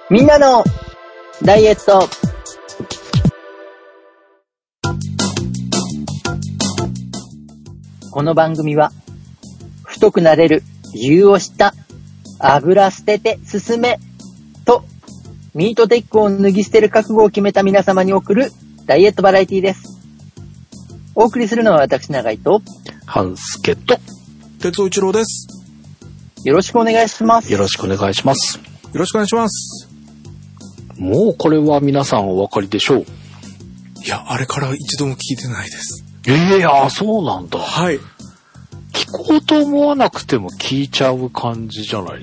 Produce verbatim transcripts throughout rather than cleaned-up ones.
みんなのダイエット。この番組は太くなれる理由を知った油捨てて進めとミートテックを脱ぎ捨てる覚悟を決めた皆様に送るダイエットバラエティです。お送りするのは私永井と半助と哲夫一郎です。 よろしくお願いします。 よろしくお願いします。 よろしくお願いします。 もうこれは皆さんお分かりでしょう。 いや、あれから一度も聞いてないです。 ええー、あ、そうなんだ。 はい。 聞こうと思わなくても聞いちゃう感じじゃないです。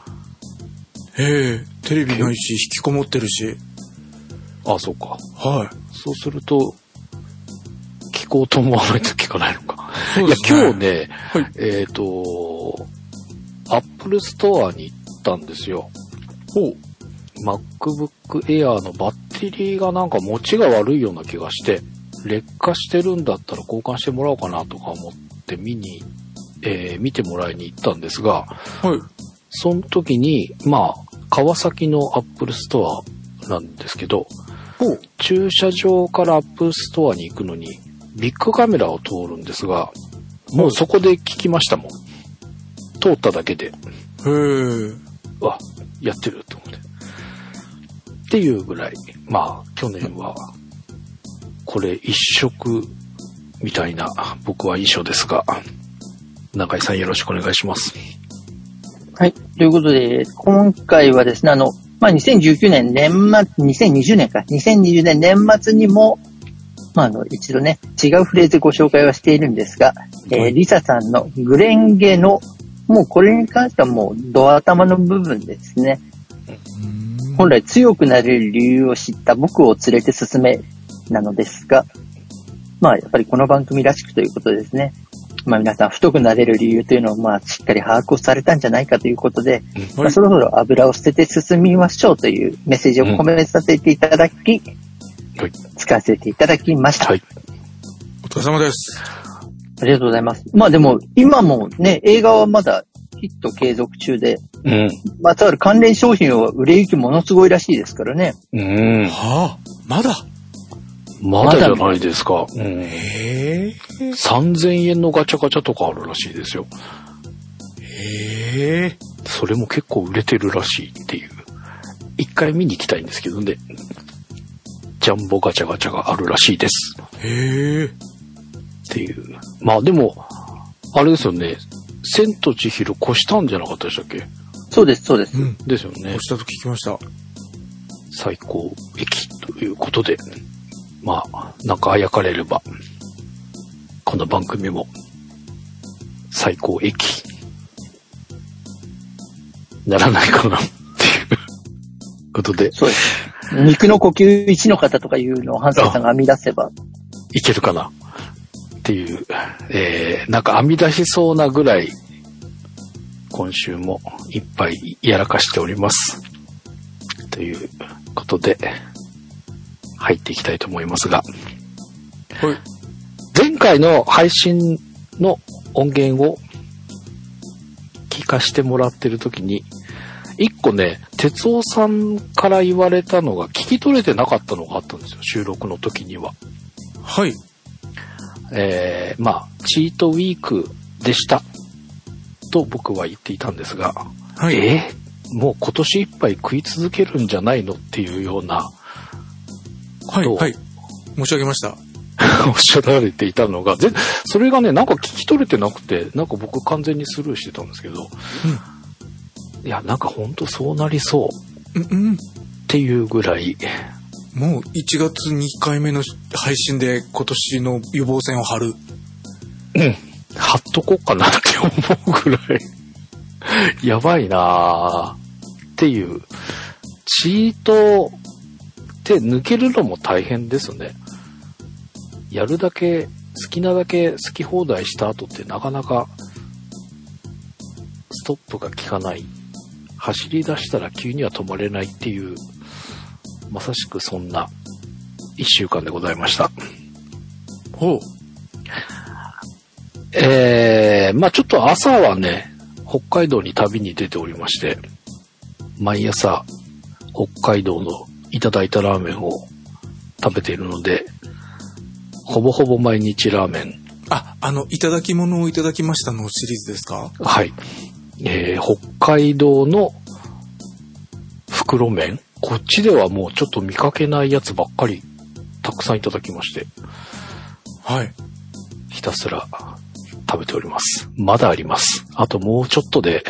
ええ、テレビないし、引きこもってるし。 あ、そうか。 はい。 そうすると、聞こうと思わないと聞かないのか。 そうですね。 いや、今日ね、 はい、 えっと、アップルストアに行ったんですよ。 ほう。 MacBook Air のバッテリーがなんか持ちが悪いような気がして、劣化してるんだったら交換してもらおうかなとか思って見に、えー、見てもらいに行ったんですが、 はい。 その時に、まあ、川崎のアップルストアなんですけど、 ほう。 駐車場からアップルストアに行くのに、ビッグカメラを通るんですが、もうそこで聞きましたもん。通っただけで。 へー。 わ、やってると思って。っていうぐらい、まあ、去年は、これ一色みたいな僕は印象ですが、中井さんよろしくお願いします。 はい。ということで、今回はですね、あの、まあ、にせんじゅうきゅうねん年末、にせんにじゅうねんか、にせんにじゅうねん年末にも、まあ、あの、一度ね、違うフレーズでご紹介はしているんですが、えー、リサさんのグレンゲの、もうこれに関してはもうド頭の部分ですね。本来強くなれる理由を知った僕を連れて進めなのですが、まあやっぱりこの番組らしくということですね。まあ皆さん太くなれる理由というのをまあしっかり把握をされたんじゃないかということで、まあ、そろそろ油を捨てて進みましょうというメッセージを込めさせていただき、うん、使わせていただきました。はい。 お疲れ様です。 ありがとうございます。まあでも今もね、映画はまだヒット継続中で、うん、まあ、ただ関連商品は売れ行きものすごいらしいですからね。 うん。 はあ、まだまだじゃないですか。うん、 へえ。 さんぜんえんのガチャガチャとかあるらしいですよ。 へえ。 それも結構売れてるらしいっていう。一回見に行きたいんですけどね。ジャンボガチャガチャがあるらしいです。 へえ。 っていう。まあでも、あれですよね。千と千尋越したんじゃなかったでしたっけ？ そうです、そうです。 うん、ですよね。 越したと聞きました。 最高駅ということで、まあ、なんかあやかれれば、この番組も最高駅ならないかなっていうことで。 そうです。肉の呼吸いちの方とかいうのを半助さんが編み出せば。 いけるかなっていう、えー、なんか編み出しそうなぐらい今週もいっぱいやらかしておりますということで入っていきたいと思いますが、はい、前回の配信の音源を聞かしてもらってる時に一個ね、哲夫さんから言われたのが聞き取れてなかったのがあったんですよ、収録の時には。 はい。 えー、まあチートウィークでしたと僕は言っていたんですが、 はい、 えー、もう今年いっぱい食い続けるんじゃないのっていうようなはいはい申し上げましたおっしゃられていたのが、でそれがねなんか聞き取れてなくて、なんか僕完全にスルーしてたんですけど、うん、いやなんか本当そうなりそう、うんうん、っていうぐらい。 もういちがつにかいめの配信で今年の予防線を張る。 うん。貼っとこうかなって思うぐらい。やばいなーっていう。チートって抜けるのも大変ですね。やるだけ、好きなだけ好き放題した後ってなかなかストップが効かない。走り出したら急には止まれないっていう。まさしくそんな一週間でございました。 ほう。 えー、まあちょっと朝はね、北海道に旅に出ておりまして、毎朝北海道のいただいたラーメンを食べているので、ほぼほぼ毎日ラーメン。 あ、あの、いただき物をいただきましたのシリーズですか？ はい。えー、北海道の袋麺。こっちではもうちょっと見かけないやつばっかりたくさんいただきまして。 はい。 ひたすら食べております。まだあります。あともうちょっとで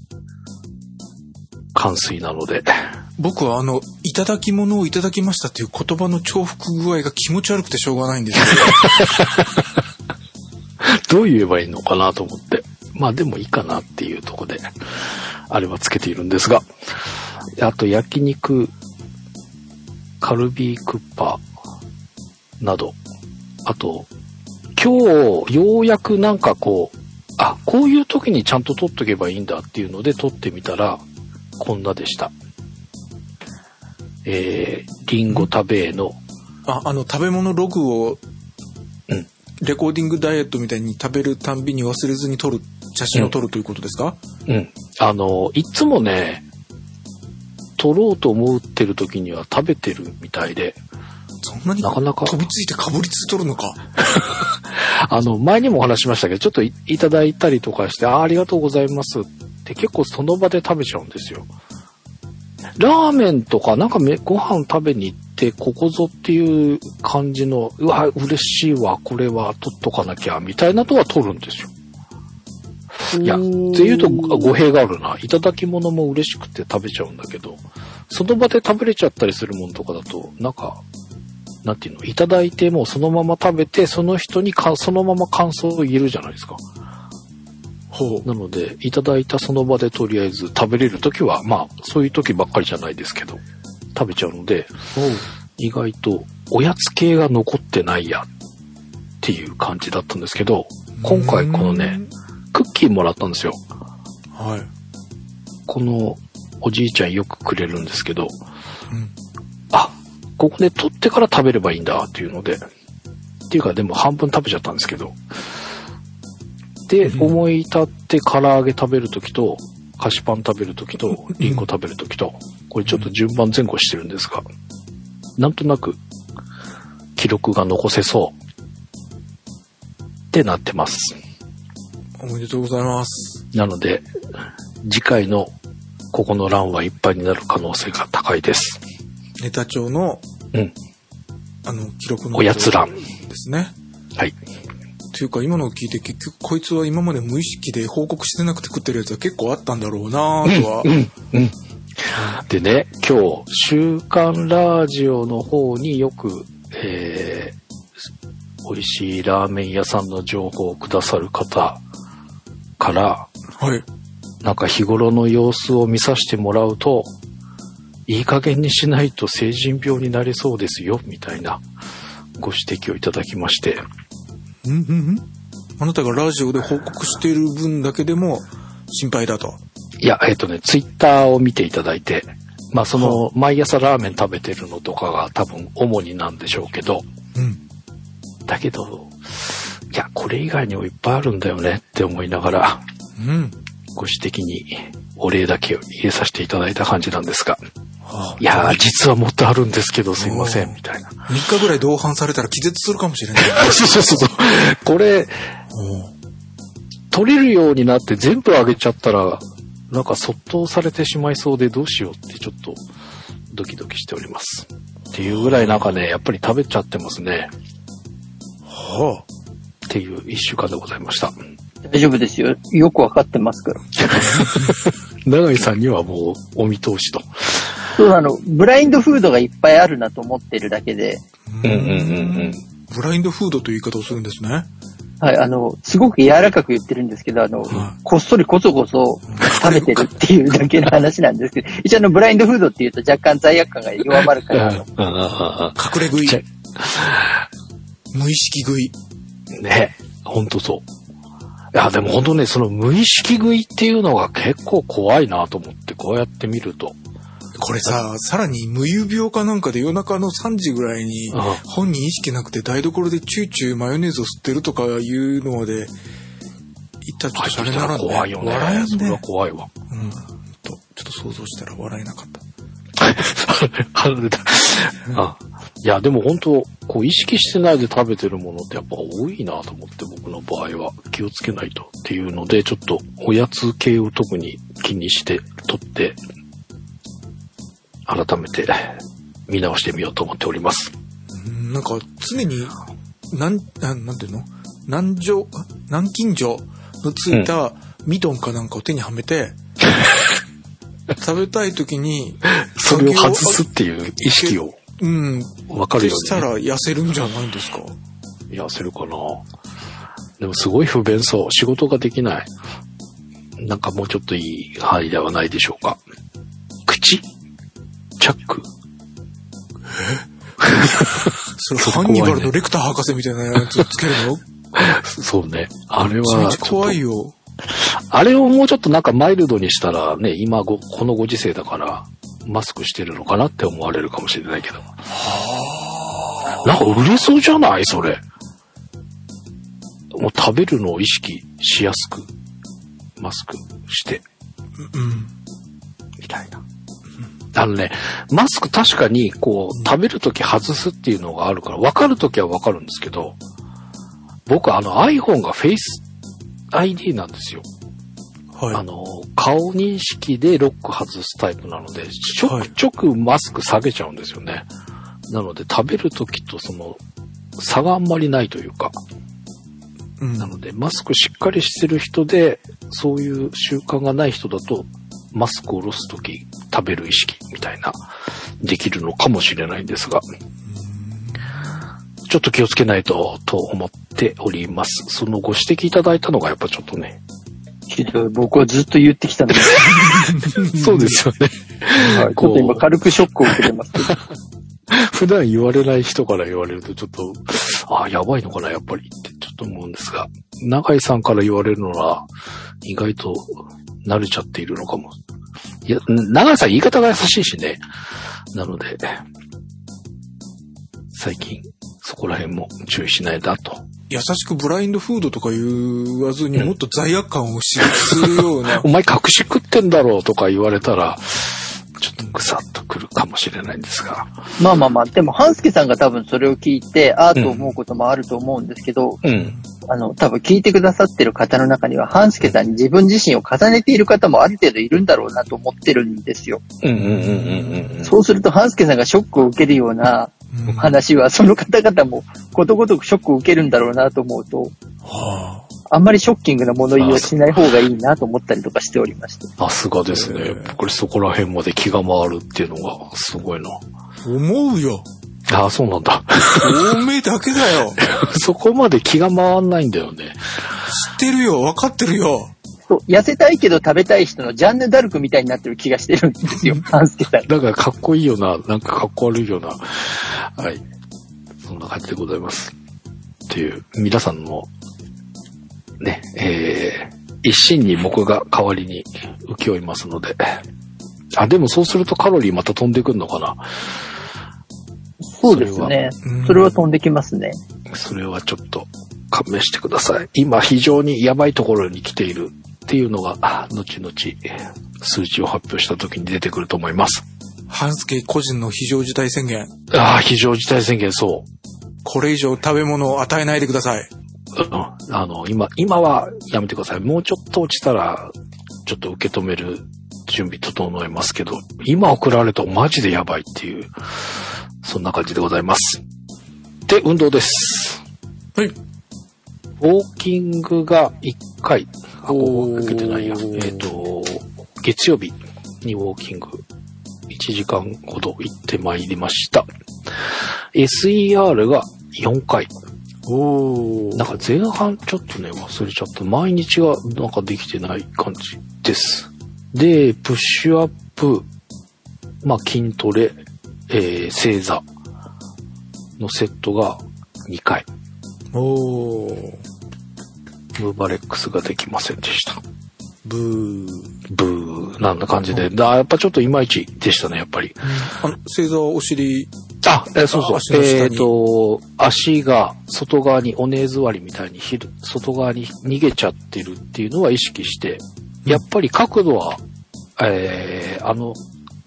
完遂なので。 僕はあの、いただき物をいただきましたっていう言葉の重複具合が気持ち悪くてしょうがないんですけど。どう言えばいいのかなと思って。まあでもいいかなっていうところで、あれはつけているんですが。あと焼肉、カルビークッパーなど。あと、今日ようやくなんかこう、あ、こういう時にちゃんと撮っとけばいいんだっていうので撮ってみたら、こんなでした。えー、リンゴ食べの。 あ、あの、食べ物ログを、 うん。 レコーディングダイエットみたいに食べるたんびに忘れずに撮る、写真を撮るということですか？ うん。うん、あの、いつもね、撮ろうと思ってる時には食べてるみたいで。 そんなになかなか飛びついてかぶりつつ撮るのか。 あの、前にもお話しましたけど、ちょっと い, いただいたりとかして、あ、ありがとうございますって結構その場で食べちゃうんですよ。ラーメンとかなんかめご飯食べに行ってここぞっていう感じの、うわ嬉しいわ、これは取っとかなきゃみたいなとは取るんですよ。いやっていうと語弊があるな。いただき物も嬉しくて食べちゃうんだけど、その場で食べれちゃったりするものとかだとなんかなんていうの、いただいてもうそのまま食べてその人にかそのまま感想を言えるじゃないですか。 ほう。 なので、いただいたその場でとりあえず食べれるときは、まあ、そういうときばっかりじゃないですけど、食べちゃうので、意外とおやつ系が残ってないやっていう感じだったんですけど、今回このね、クッキーもらったんですよ。 はい。 このおじいちゃんよくくれるんですけど、 うん、 あ、ここで取ってから食べればいいんだっていうので、っていうかでも半分食べちゃったんですけど、で、うん、思い立って唐揚げ食べるときと、菓子パン食べるときと、リンゴ食べるときと、これちょっと順番前後してるんですが、なんとなく記録が残せそうってなってます。 おめでとうございます。 なので、次回のここの欄はいっぱいになる可能性が高いです。 ネタ帳の、 うん。 あの、記録のおやつ欄ですね。 はい。 というか今のを聞いて結局こいつは今まで無意識で報告してなくて食ってるやつは結構あったんだろうなぁとは。 うん、うん、うん。でね、今日、週刊ラジオの方によく、えー、美味しいラーメン屋さんの情報をくださる方から、 はい。 なんか日頃の様子を見させてもらうと、いい加減にしないと成人病になりそうですよ、みたいなご指摘をいただきまして。 うんうんうん。あなたがラジオで報告している分だけでも心配だと。 いや、えっとね、ツイッターを見ていただいて、まあその、毎朝ラーメン食べてるのとかが多分主になんでしょうけど、 うん。 だけど、いや、これ以外にもいっぱいあるんだよねって思いながら、 うん。 ご指摘にお礼だけを入れさせていただいた感じなんですが、 はあ、 いやー、実はもっとあるんですけど、すいません、みたいな。 みっかぐらい同伴されたら気絶するかもしれない。 そうそうそう。これ、取れるようになって全部あげちゃったら、なんかそっとされてしまいそうでどうしようってちょっとドキドキしております。っていうぐらいなんかね、やっぱり食べちゃってますね。 はあ。 っていう一週間でございました。 大丈夫ですよ。よくわかってますから。 永井さんにはもうお見通しと。 そうなの。ブラインドフードがいっぱいあるなと思ってるだけで。 うんうんうんうん。 ブラインドフードという言い方をするんですね。 はい、あの、すごく柔らかく言ってるんですけど、あの、はい、こっそりこそこそ食べてるっていうだけの話なんですけど、一応あの、ブラインドフードって言うと若干罪悪感が弱まるから、 隠れ食い。無意識食い。 ね、ほんとそう。いや、でもほんとね、その無意識食いっていうのが結構怖いなと思って、こうやって見ると。 これさ、さらに無遊病かなんかで夜中のさんじぐらいに本人意識なくて台所でチューチューマヨネーズを吸ってるとかいうのまで言ったらちょっとシャレならんね。 怖いよね。 笑えんね。 それは怖いわ。 うん。と、ちょっと想像したら笑えなかった。 離れた。あ、いや、でも本当、こう意識してないで食べてるものってやっぱ多いなと思って、僕の場合は気をつけないとっていうので、ちょっとおやつ系を特に気にして取って、改めて見直してみようと思っております。 んなんか常に、なん、なん、なんていうの南条、南京錠のついたミトンかなんかを手にはめて、うん、食べたい時に、 それを外すっていう意識を。うん。わかるよね。 したら痩せるんじゃないんですか？ 痩せるかな。でもすごい不便そう。仕事ができない。なんかもうちょっといい範囲ではないでしょうか。口？チャック？ えそれハンニバルのレクター博士みたいなやつをつけるの？ そうね。あれは。 怖いよ。 あれをもうちょっとなんかマイルドにしたらね、今ご、このご時世だから、マスクしてるのかなって思われるかもしれないけど。はなんか売れそうじゃないそれ。もう食べるのを意識しやすく、マスクして。うん。みたいな。あのね、マスク確かにこう、食べるとき外すっていうのがあるから、分かるときは分かるんですけど、僕あの iPhone が Face アイディー なんですよ。はい、あの、顔認識でロック外すタイプなので、ちょくちょくマスク下げちゃうんですよね。はい、なので、食べるときとその、差があんまりないというか。うん、なので、マスクしっかりしてる人で、そういう習慣がない人だと、マスクを下ろすとき、食べる意識みたいな、できるのかもしれないんですが、ちょっと気をつけないと、と思っております。そのご指摘いただいたのがやっぱちょっとね、 ひどい。僕はずっと言ってきたんです。 そうですよね。 はい、ちょっと今軽くショックを受けてますけど。 普段言われない人から言われるとちょっと、ああ、やばいのかな、やっぱりってちょっと思うんですが、永井さんから言われるのは、意外と慣れちゃっているのかも。いや、永井さん言い方が優しいしね。なので、最近、そこら辺も注意しないだと。 優しくブラインドフードとか言わずにもっと罪悪感を刺激するような、 うん、お前隠し食ってんだろうとか言われたらちょっとぐさっとくるかもしれないんですが、 まあまあまあ、でも半助さんが多分それを聞いてああと思うこともあると思うんですけど、うん、あの多分聞いてくださってる方の中には半助さんに自分自身を重ねている方もある程度いるんだろうなと思ってるんですよ。そうすると半助さんがショックを受けるような話はその方々もことごとくショックを受けるんだろうなと思うと、はあ、あんまりショッキングな物言いをしない方がいいなと思ったりとかしておりました。 さすがですね。これそこら辺まで気が回るっていうのがすごいな。 思うよ。 ああ、そうなんだ。 おめえだけだよ。 そこまで気が回んないんだよね。 知ってるよ。わかってるよ。 痩せたいけど食べたい人のジャンヌ・ダルクみたいになってる気がしてるんですよ。半助さん。 だからかっこいいよな、なんかかっこ悪いよな。はい。そんな感じでございます。っていう、皆さんの、ね、えー、一心に僕が代わりに請け負いますので。あ、でもそうするとカロリーまた飛んでくるのかな。 そうですね。それは、それは飛んできますね。 それはちょっと勘弁してください。今非常にやばいところに来ている。っていうのが後々数値を発表した時に出てくると思います。 半助個人の非常事態宣言。 ああ、非常事態宣言、そう。 これ以上食べ物を与えないでください。 うん、あの今今はやめてください。もうちょっと落ちたらちょっと受け止める準備整えますけど、今送られるとマジでやばいっていうそんな感じでございます。で、運動です。 はい。 ウォーキングがいっかい。あ、ここ受けてないや。えっと、月曜日にウォーキングいちじかんほど行ってまいりました。エスイーアール がよんかい。おー。なんか前半ちょっとね、忘れちゃった。毎日がなんかできてない感じです。で、プッシュアップ、まあ筋トレ、えー、正座のセットがにかい。 おー。 ムーバレックスができませんでした。 ブー。 ブー。なんな感じで。だやっぱちょっといまいちでしたね、やっぱり。 あの、正座はお尻。 あ、えー、そうそう。えっと、足が外側に、おねえ座りみたいにひる、外側に逃げちゃってるっていうのは意識して、やっぱり角度は、えー、あの、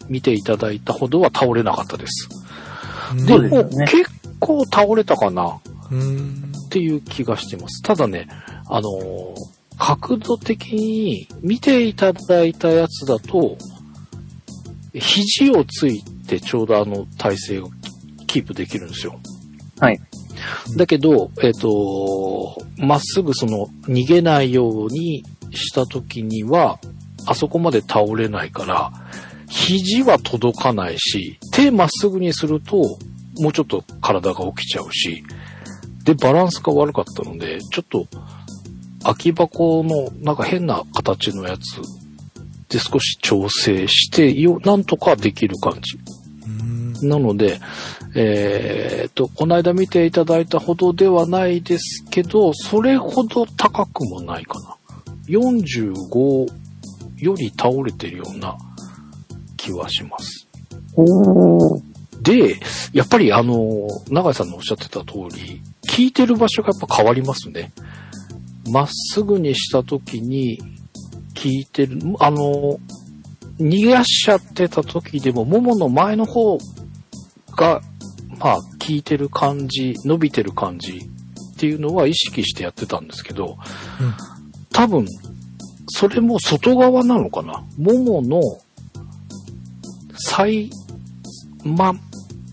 見ていただいたほどは倒れなかったです。 うんでも、 ね結構倒れたかなうんっていう気がしてます。ただね、あのー角度的に見ていただいたやつだと、肘をついてちょうどあの体勢をキープできるんですよ。 はい。 だけど、えっと、まっすぐその逃げないようにした時には、あそこまで倒れないから、肘は届かないし、手まっすぐにすると、もうちょっと体が起きちゃうし、で、バランスが悪かったので、ちょっと、空き箱のなんか変な形のやつで少し調整してよ、なんとかできる感じ。 うんなので、えー、っと、この間見ていただいたほどではないですけど、それほど高くもないかな。よんじゅうごより倒れてるような気はします。 おー。 で、やっぱりあの、永井さんのおっしゃってた通り、効いてる場所がやっぱ変わりますね。まっすぐにした時に効いてる、あの、逃がしちゃってた時でも、ももの前の方が、まあ、効いてる感じ、伸びてる感じっていうのは意識してやってたんですけど、 うん、 多分、それも外側なのかな。ももの最、ま、ん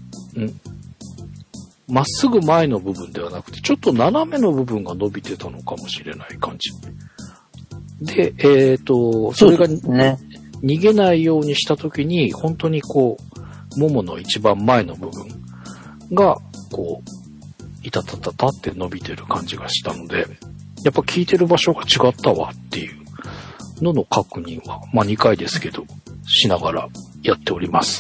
まっすぐ前の部分ではなくて、ちょっと斜めの部分が伸びてたのかもしれない感じ。で、えっと、それがね、 逃げないようにしたときに、本当にこう、ももの一番前の部分が、こう、いたたたたって伸びてる感じがしたので、やっぱ効いてる場所が違ったわっていうのの確認は、まあにかいですけど、しながらやっております。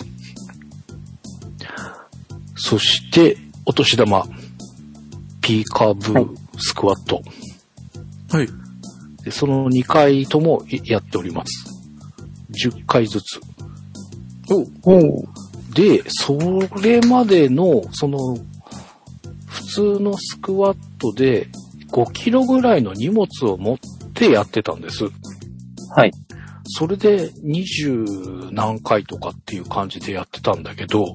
そして、お年玉、ピーカーブスクワット。 はい。 でそのにかいともやっております。じゅっかいずつ。 おおー。 で、それまでの、その、普通のスクワットでごキロぐらいの荷物を持ってやってたんです。 はい。 それでにじゅうなんかいとかっていう感じでやってたんだけど、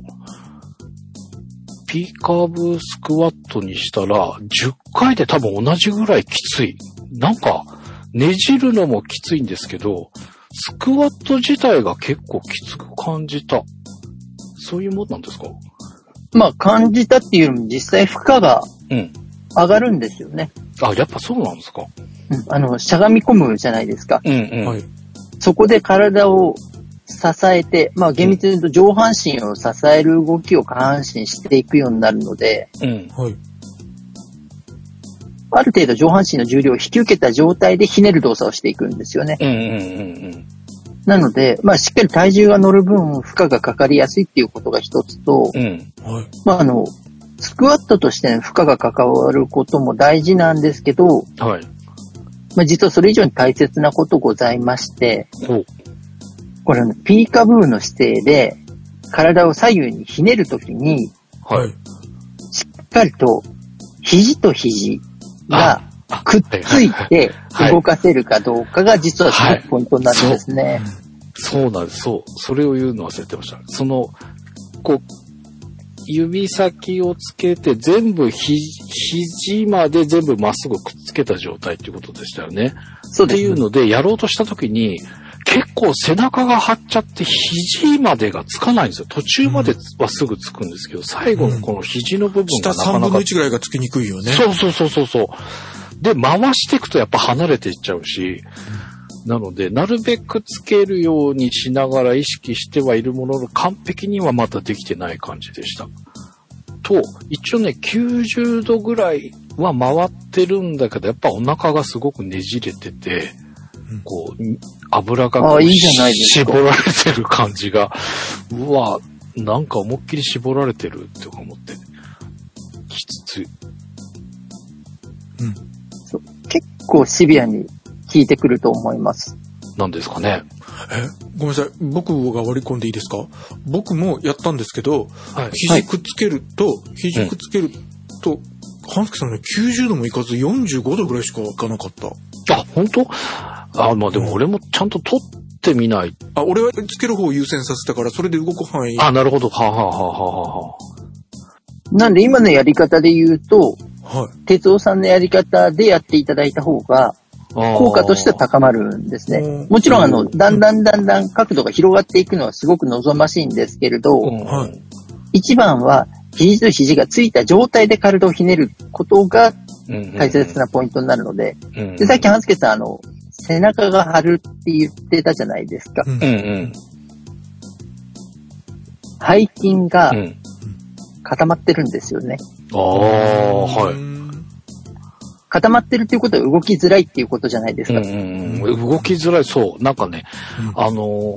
ピーカーブスクワットにしたら、じゅっかいで多分同じぐらいきつい。なんか、ねじるのもきついんですけど、スクワット自体が結構きつく感じた。そういうもんなんですか？ まあ、感じたっていうよりも実際負荷がうん。 上がるんですよね。 あ、やっぱそうなんですか？ うん。あの、しゃがみ込むじゃないですか。 うんうん。 はい。 そこで体を支えて、まあ厳密に言うと上半身を支える動きを下半身していくようになるので、 うん。 はい。 ある程度上半身の重量を引き受けた状態でひねる動作をしていくんですよね。 うんうんうんうん。 なので、まあしっかり体重が乗る分負荷がかかりやすいっていうことが一つと、 うん。 はい。 まああの、スクワットとしての負荷が関わることも大事なんですけど、 はい。 まあ実はそれ以上に大切なことございまして、 ほう。 これね、ピーカブーの姿勢で体を左右にひねるときに、 はい。 しっかりと肘と肘がくっついて動かせるかどうかが実はすごくポイントになるんですね。 そうなんです。そう。それを言うの忘れてました。その、こう、指先をつけて全部ひ、肘まで全部まっすぐくっつけた状態っていうことでしたよね。 そうです。 っていうので、やろうとしたときに、結構背中が張っちゃって肘までがつかないんですよ。途中まではすぐつくんですけど、最後のこの肘の部分がなかなか、 下さんぶんのいちぐらいがつきにくいよね。 そうそうそうそうそう。で、回していくとやっぱ離れていっちゃうし、なので、なるべくつけるようにしながら意識してはいるものの、完璧にはまだできてない感じでした。と、一応ね、きゅうじゅうどぐらいは回ってるんだけど、やっぱお腹がすごくねじれてて、こう、油がこういいじゃないですか。 絞られてる感じが、うわ、なんか思いっきり絞られてるって思って、きつい。 うん。 そう、結構シビアに効いてくると思います。 なんですかね。 え、ごめんなさい。僕が割り込んでいいですか？僕もやったんですけど、 はい、 肘くっつけると、はい、肘くっつけると、半助さんね、きゅうじゅうどもいかずよんじゅうごどぐらいしかいかなかった。 あ、本当？あ、まあでも俺もちゃんと取っってみない。 あ、俺はつける方を優先させたから、それで動く範囲。 あ、なるほど。はあ、はあはあはあ、 なんで今のやり方で言うと、 はい。 哲夫さんのやり方でやっていただいた方が、効果としては高まるんですね。もちろん、あの、だんだんだんだん角度が広がっていくのはすごく望ましいんですけれど、 はい。 一番は、肘と肘がついた状態で体をひねることが大切なポイントになるので、で、さっき半助さん、あの、背中が張るって言ってたじゃないですか。 うんうん、 背筋が固まってるんですよね。 ああ、はい。 固まってるっていうことは動きづらいっていうことじゃないですか。 うんうんうん、動きづらい、そう。なんかね、うん、あの、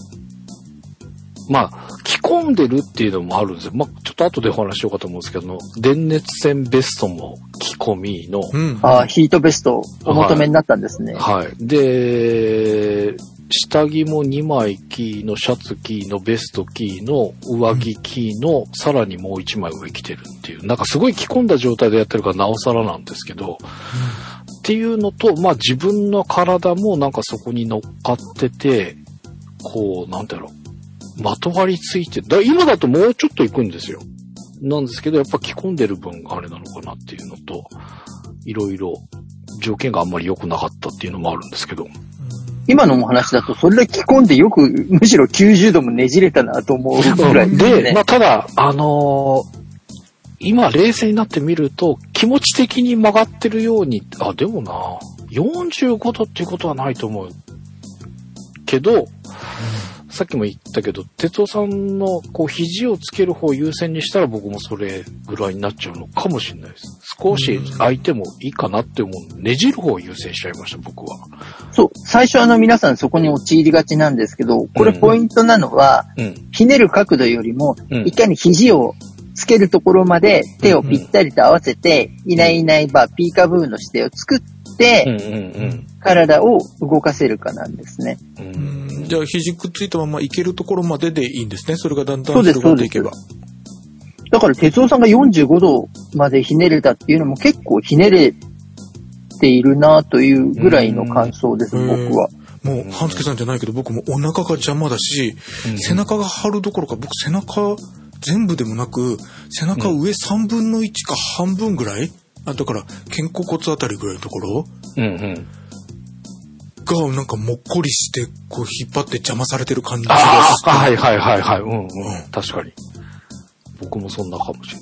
まあ、着込んでるっていうのもあるんですよ。まあ、ちょっと後でお話しようかと思うんですけど、電熱線ベストも着込みの。 うん、ああ、ヒートベストお求めになったんですね。 はい。はい、で、下着もにまい着のシャツ着のベスト着の上着着の、うん、さらにもういちまい上着てるっていう、なんかすごい着込んだ状態でやってるからなおさらなんですけど、うん、っていうのと、まあ自分の体もなんかそこに乗っかってて、こう、なんだろう、まとわりついて、だ今だともうちょっと行くんですよ。なんですけど、やっぱ着込んでる分があれなのかなっていうのと、いろいろ条件があんまり良くなかったっていうのもあるんですけど、 今のお話だと、それで着込んでよく、むしろきゅうじゅうどもねじれたなと思うぐらいですね。 で、まあ、ただ、あのー、今冷静になってみると、気持ち的に曲がってるように、あ、でもな、よんじゅうごどっていうことはないと思う。けど、うん、さっきも言ったけど、哲夫さんのこう肘をつける方を優先にしたら僕もそれぐらいになっちゃうのかもしれないです。少し相手もいいかなって思う。ねじる方を優先しちゃいました、僕は。 そう。最初あの皆さんそこに陥りがちなんですけど、これポイントなのは、うん、ひねる角度よりも、うん、いかに肘をつけるところまで手をぴったりと合わせて、うん、いないいないばピーカブーの姿勢を作って、うんうんうん、体を動かせるかなんですね。 うん、じゃあ肘くっついたままいけるところまででいいんですね。それがだんだん広がっていけば。 だから哲夫さんがよんじゅうごどまでひねれたっていうのも結構ひねれているなというぐらいの感想です、僕は。 もう半助さんじゃないけど、僕もお腹が邪魔だし、背中が張るどころか、僕背中全部でもなく、背中上さんぶんのいちか半分ぐらい、あ、だから肩甲骨あたりぐらいのところ、うんうん、がなんかもっこりしてこう引っ張って邪魔されてる感じがして。 あ、はいはいはいはい、うんうん、確かに。僕もそんなかもしれない。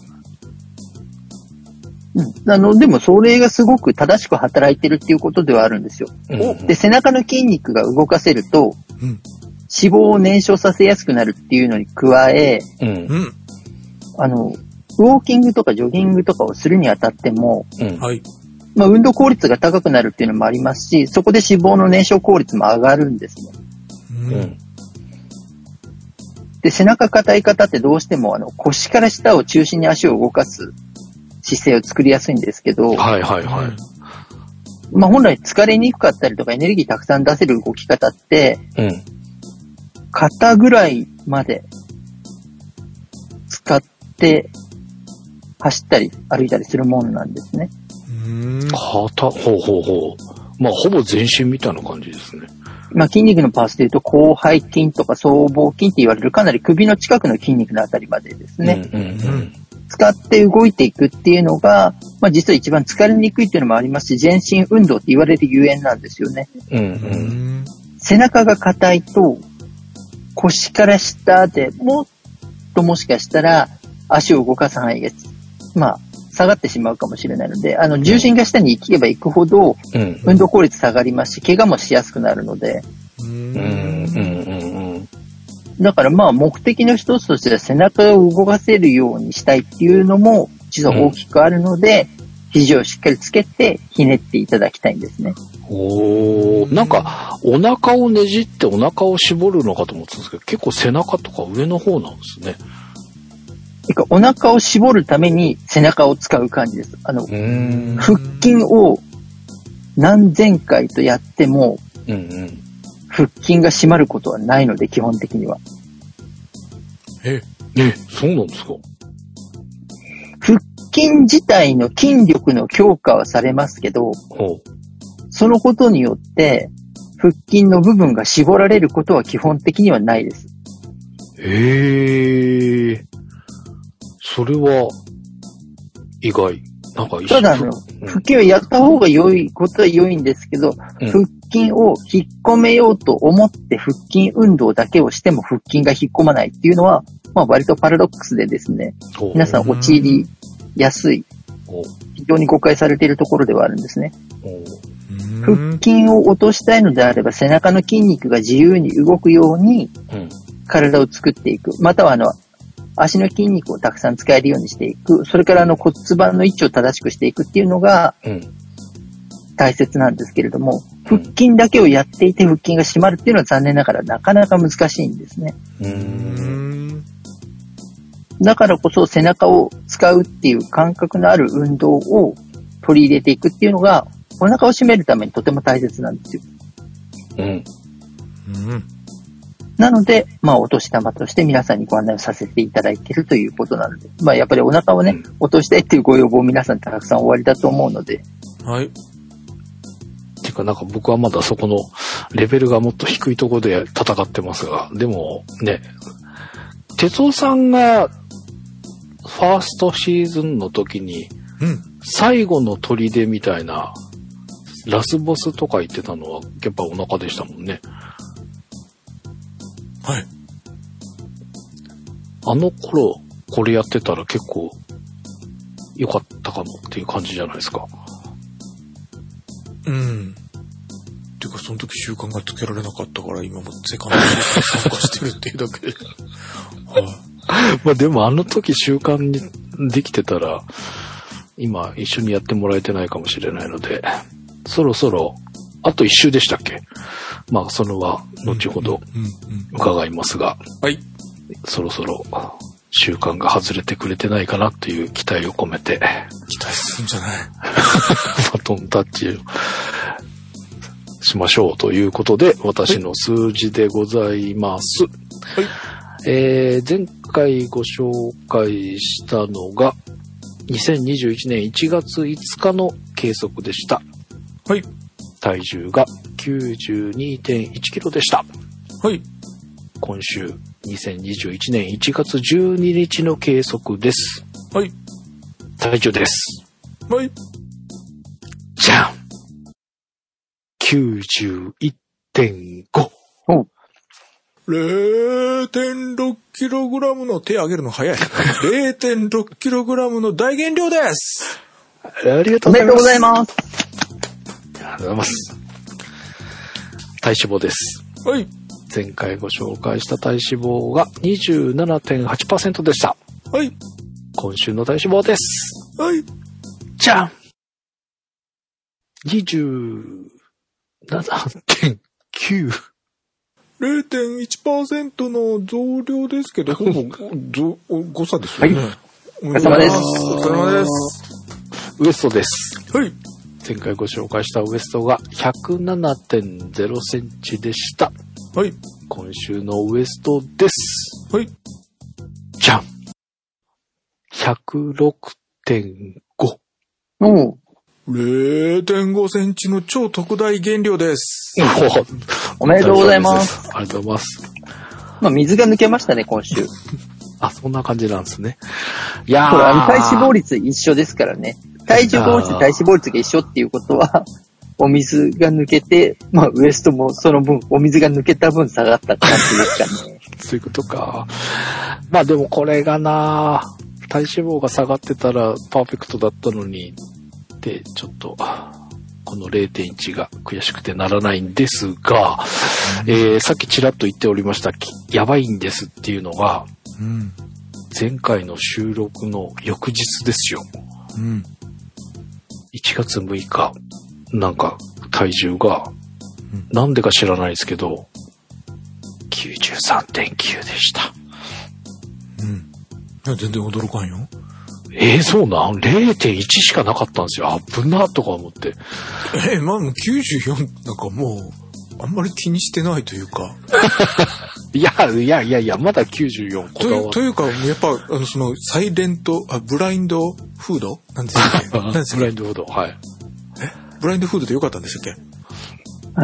うん、あの、でもそれがすごく正しく働いてるっていうことではあるんですよ。うんうん、で、背中の筋肉が動かせると、うん、脂肪を燃焼させやすくなるっていうのに加え、うん、あの、ウォーキングとかジョギングとかをするにあたっても、うんはいまあ、運動効率が高くなるっていうのもありますし、そこで脂肪の燃焼効率も上がるんですね。うんで、背中硬い方ってどうしてもあの腰から下を中心に足を動かす姿勢を作りやすいんですけど、 はいはいはい。 まあ本来疲れにくかったりとかエネルギーたくさん出せる動き方って、うん、肩ぐらいまで使って走ったり歩いたりするもんなんですね。 うーん肩、ほうほうほう。まあほぼ全身みたいな感じですね。 まあ筋肉のパーツでいうと広背筋とか僧帽筋って言われるかなり首の近くの筋肉のあたりまでですね、うんうんうん、使って動いていくっていうのが、まあ実は一番疲れにくいっていうのもありますし、全身運動って言われるゆえんなんですよね、うんうん、背中が硬いと腰から下でもっともしかしたら足を動かす範囲がまあ下がってしまうかもしれないので、あの重心が下に行けば行くほど運動効率下がりますし、怪我もしやすくなるので、うんうんうん、だからまあ目的の一つとしては背中を動かせるようにしたいっていうのも実は大きくあるので、うん、肘をしっかりつけてひねっていただきたいんですね。 おー、なんかお腹をねじってお腹を絞るのかと思ってたんですけど、結構背中とか上の方なんですね。 お腹を絞るために背中を使う感じです。あの、腹筋を何千回とやっても、うんうん、腹筋が締まることはないので、基本的には。 え、え、そうなんですか？ 腹筋自体の筋力の強化はされますけど、そのことによって、 腹筋の部分が絞られることは基本的にはないです。 へえ。それは意外。なんか一緒。 ただあの、うん、腹筋をやった方が良いことは良いんですけど、うん、腹筋を引っ込めようと思って腹筋運動だけをしても腹筋が引っ込まないっていうのは、まあ割とパラドックスでですね、皆さん陥りやすい、非常に誤解されているところではあるんですね。腹筋を落としたいのであれば背中の筋肉が自由に動くように体を作っていく。またはあの、足の筋肉をたくさん使えるようにしていく。それからあの骨盤の位置を正しくしていくっていうのが大切なんですけれども、腹筋だけをやっていて腹筋が締まるっていうのは残念ながらなかなか難しいんですね。うーんだからこそ背中を使うっていう感覚のある運動を取り入れていくっていうのがお腹を締めるためにとても大切なんですよ。うん。うん。なので、まあ、お年玉として皆さんにご案内をさせていただいているということなので、まあ、やっぱりお腹をね、うん、落としたいっていうご要望皆さんたくさんおありだと思うので。 はい。ていうか、なんか僕はまだそこのレベルがもっと低いところで戦ってますが、でもね、哲夫さんがファーストシーズンの時に、うん、最後の砦みたいなラスボスとか言ってたのはやっぱお腹でしたもんね。 はい。 あの頃これやってたら結構良かったかもっていう感じじゃないですか。 うん。ていうかその時習慣がつけられなかったから今もセカンドシーズン参加してるっていうだけで。 はい。まあでもあの時習慣にできてたら今一緒にやってもらえてないかもしれないので、そろそろあと一周でしたっけ？まあそのは後ほど伺いますが、 はい。 そろそろ習慣が外れてくれてないかなという期待を込めて、 期待するんじゃない？ バトンタッチしましょうということで、私の数字でございます。はい。えー、前回ご紹介したのがにせんにじゅういちねんいちがついつかの計測でした。 はい。 体重が きゅうじゅうにてんいちキロでした。 はい。 今週にせんにじゅういちねんいちがつじゅうににちの計測です。 はい。 体重です。 はい。 じゃん !きゅうじゅういってんご。 うん。れいてんろくキログラム の手上げるの早い。れいてんろくキログラム の大減量です。 ありがとうございます。 おめでとうございます。 ありがとうございます。体脂肪です。 はい。 前回ご紹介した体脂肪が にじゅうななてんはちパーセント でした。 はい。 今週の体脂肪です。 はい。 じゃん !にじゅうななてんきゅう。 れいてんいちパーセント の増量ですけど、ほぼ誤差ですよね。はい。 お疲れ様です。 お疲れ様です。 ウエストです。 はい。 前回ご紹介したウエストが ひゃくななてんゼロセンチでした。 はい。 今週のウエストです。 はい。 じゃん !ひゃくろくてんご。 うん。 れいてんごセンチの超特大減量です。 おめでとうございます。 ありがとうございます。 まあ、水が抜けましたね、今週。 あ、そんな感じなんですね。いやー。 これ、あの、体脂肪率一緒ですからね。体重が落ちて体脂肪率が一緒っていうことは、お水が抜けて、まあ、ウエストもその分、お水が抜けた分下がったって感じですかね。 そういうことか。まあでもこれがな、体脂肪が下がってたらパーフェクトだったのに、で、ちょっと、この れいてんいち が悔しくてならないんですが、えー、さっきちらっと言っておりました、やばいんですっていうのが、うん、前回の収録の翌日ですよ。うん、いちがつむいか、なんか体重が、うん、なんでか知らないですけど、きゅうじゅうさんてんきゅうでした。 うん。全然驚かんよ。 えー、そうなん ?れいてんいち しかなかったんですよ。危なとか思って。 えー、まあもうきゅうじゅうよんなんかもう、あんまり気にしてないというか。 いや、いやいやいや、まだきゅうじゅうよんこだわというか、やっぱ、あの、その、サイレント、あ、ブラインドフードなんですかね。 ブラインドフード、はい。 えブラインドフードでよかったんでしたっけ？ はい。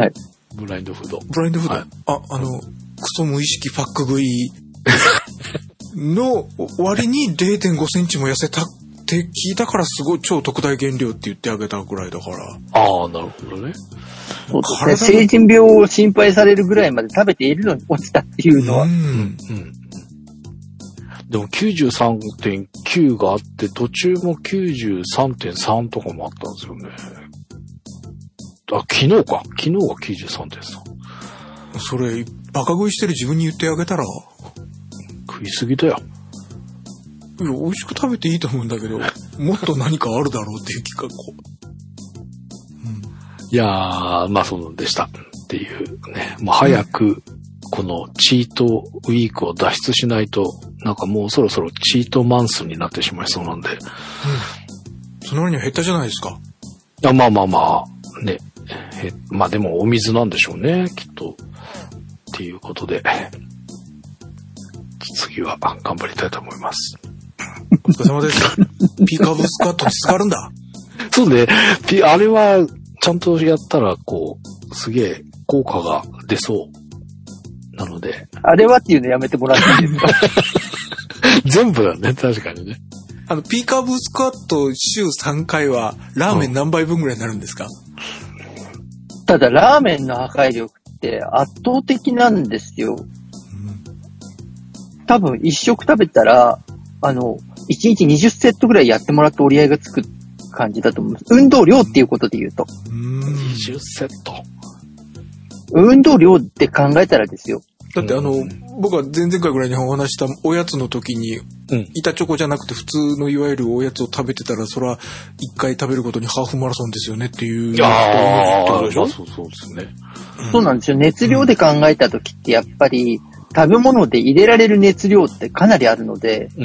ブラインドフード。 ブラインドフード、はい、あ、あの、クソ無意識ファック食いの割に れいてんご センチも痩せたって聞いたからすごい超特大減量って言ってあげたぐらいだから。 ああ、なるほどね。 そうですね。成人病を心配されるぐらいまで食べているのに落ちたっていうのは。うん。うん。 でも きゅうじゅうさんてんきゅう があって、途中も きゅうじゅうさんてんさん とかもあったんですよね。あ、昨日か。昨日が きゅうじゅうさんてんさん。 それ、バカ食いしてる自分に言ってあげたら。 食いすぎだよ。 いや、美味しく食べていいと思うんだけど、もっと何かあるだろうっていう気がこう。うん、いやー、まあそうでしたっていうね。もう早くこのチートウィークを脱出しないと、なんかもうそろそろチートマンスになってしまいそうなんで。うん。 その割には減ったじゃないですか。 あ、まあまあまあ、ね。えまあでもお水なんでしょうね、きっと。っていうことで、次は頑張りたいと思います。 お疲れ様です。ピーカーブスクワットにすがるんだ。 そうね。ピあれはちゃんとやったらこうすげえ効果が出そうなので。 あれはっていうのやめてもらっていいですか？ 全部だね、確かにね。 あのピーカーブスクワット週さんかいはラーメン何杯分ぐらいになるんですか？ うん、ただラーメンの破壊力って圧倒的なんですよ。うん、多分一食食べたらあのいちにちにじゅっセットぐらいやってもらって折り合いがつく感じだと思います。運動量っていうことで言うと。 うーんにじゅっセット。 運動量って考えたらですよ。 だってあの、うん、僕は前々回ぐらいにお話したおやつの時に、うん、板チョコじゃなくて普通のいわゆるおやつを食べてたら、それはいっかい食べることにハーフマラソンですよねっていう。いやー、そうそうそうですね、 うん。そうなんですよ。熱量で考えた時ってやっぱり、食べ物で入れられる熱量ってかなりあるので、うんうん、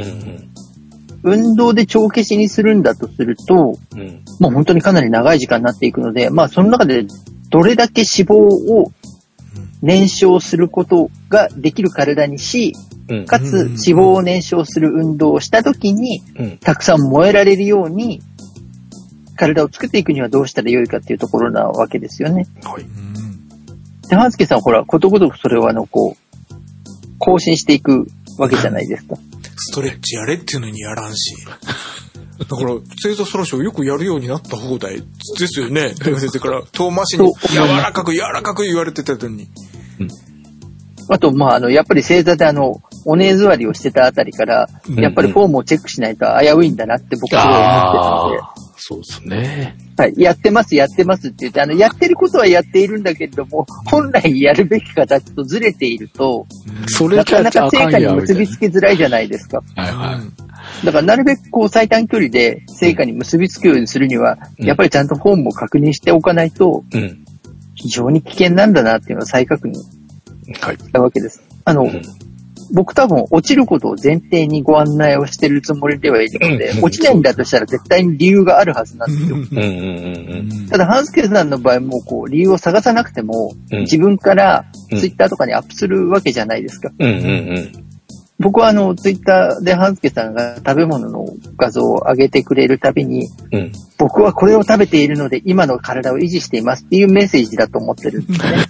運動で帳消しにするんだとすると、うん、もう本当にかなり長い時間になっていくので、まあその中でどれだけ脂肪を燃焼することができる体にし、うん、かつ脂肪を燃焼する運動をしたときに、うん、たくさん燃えられるように体を作っていくにはどうしたらよいかっていうところなわけですよね。はい。で、半助さんほら、ことごとくそれをあの、こう、更新していくわけじゃないですか。 ストレッチやれっていうのにやらんし。だから、正座ストラッシュをよくやるようになった放題ですよね。大学先生から遠回しに柔らかく柔らかく言われてたのに。うん、 あと、まあ、あの、やっぱり正座であの、おねえ座りをしてたあたりから、うんうん、やっぱりフォームをチェックしないと危ういんだなって僕は思ってたので。 そうですね。 はい。やってます、やってますって言って、あの、やってることはやっているんだけれども、本来やるべき形とずれていると、 それなかなか成果に結びつけづらいじゃないですか。はいはい。だから、なるべくこう、最短距離で成果に結びつくようにするには、うん、やっぱりちゃんとフォームを確認しておかないと、うん、非常に危険なんだなっていうのを再確認したわけです。はい、あの、うん僕多分落ちることを前提にご案内をしてるつもりではいるので、うん、落ちないんだとしたら絶対に理由があるはずなんですよ。うんうんうん、ただ、半助さんの場合もこう理由を探さなくても、うん、自分からツイッターとかにアップするわけじゃないですか。うんうんうん、僕はあのツイッターで半助さんが食べ物の画像を上げてくれるたびに、うん、僕はこれを食べているので今の体を維持していますっていうメッセージだと思ってるんですね。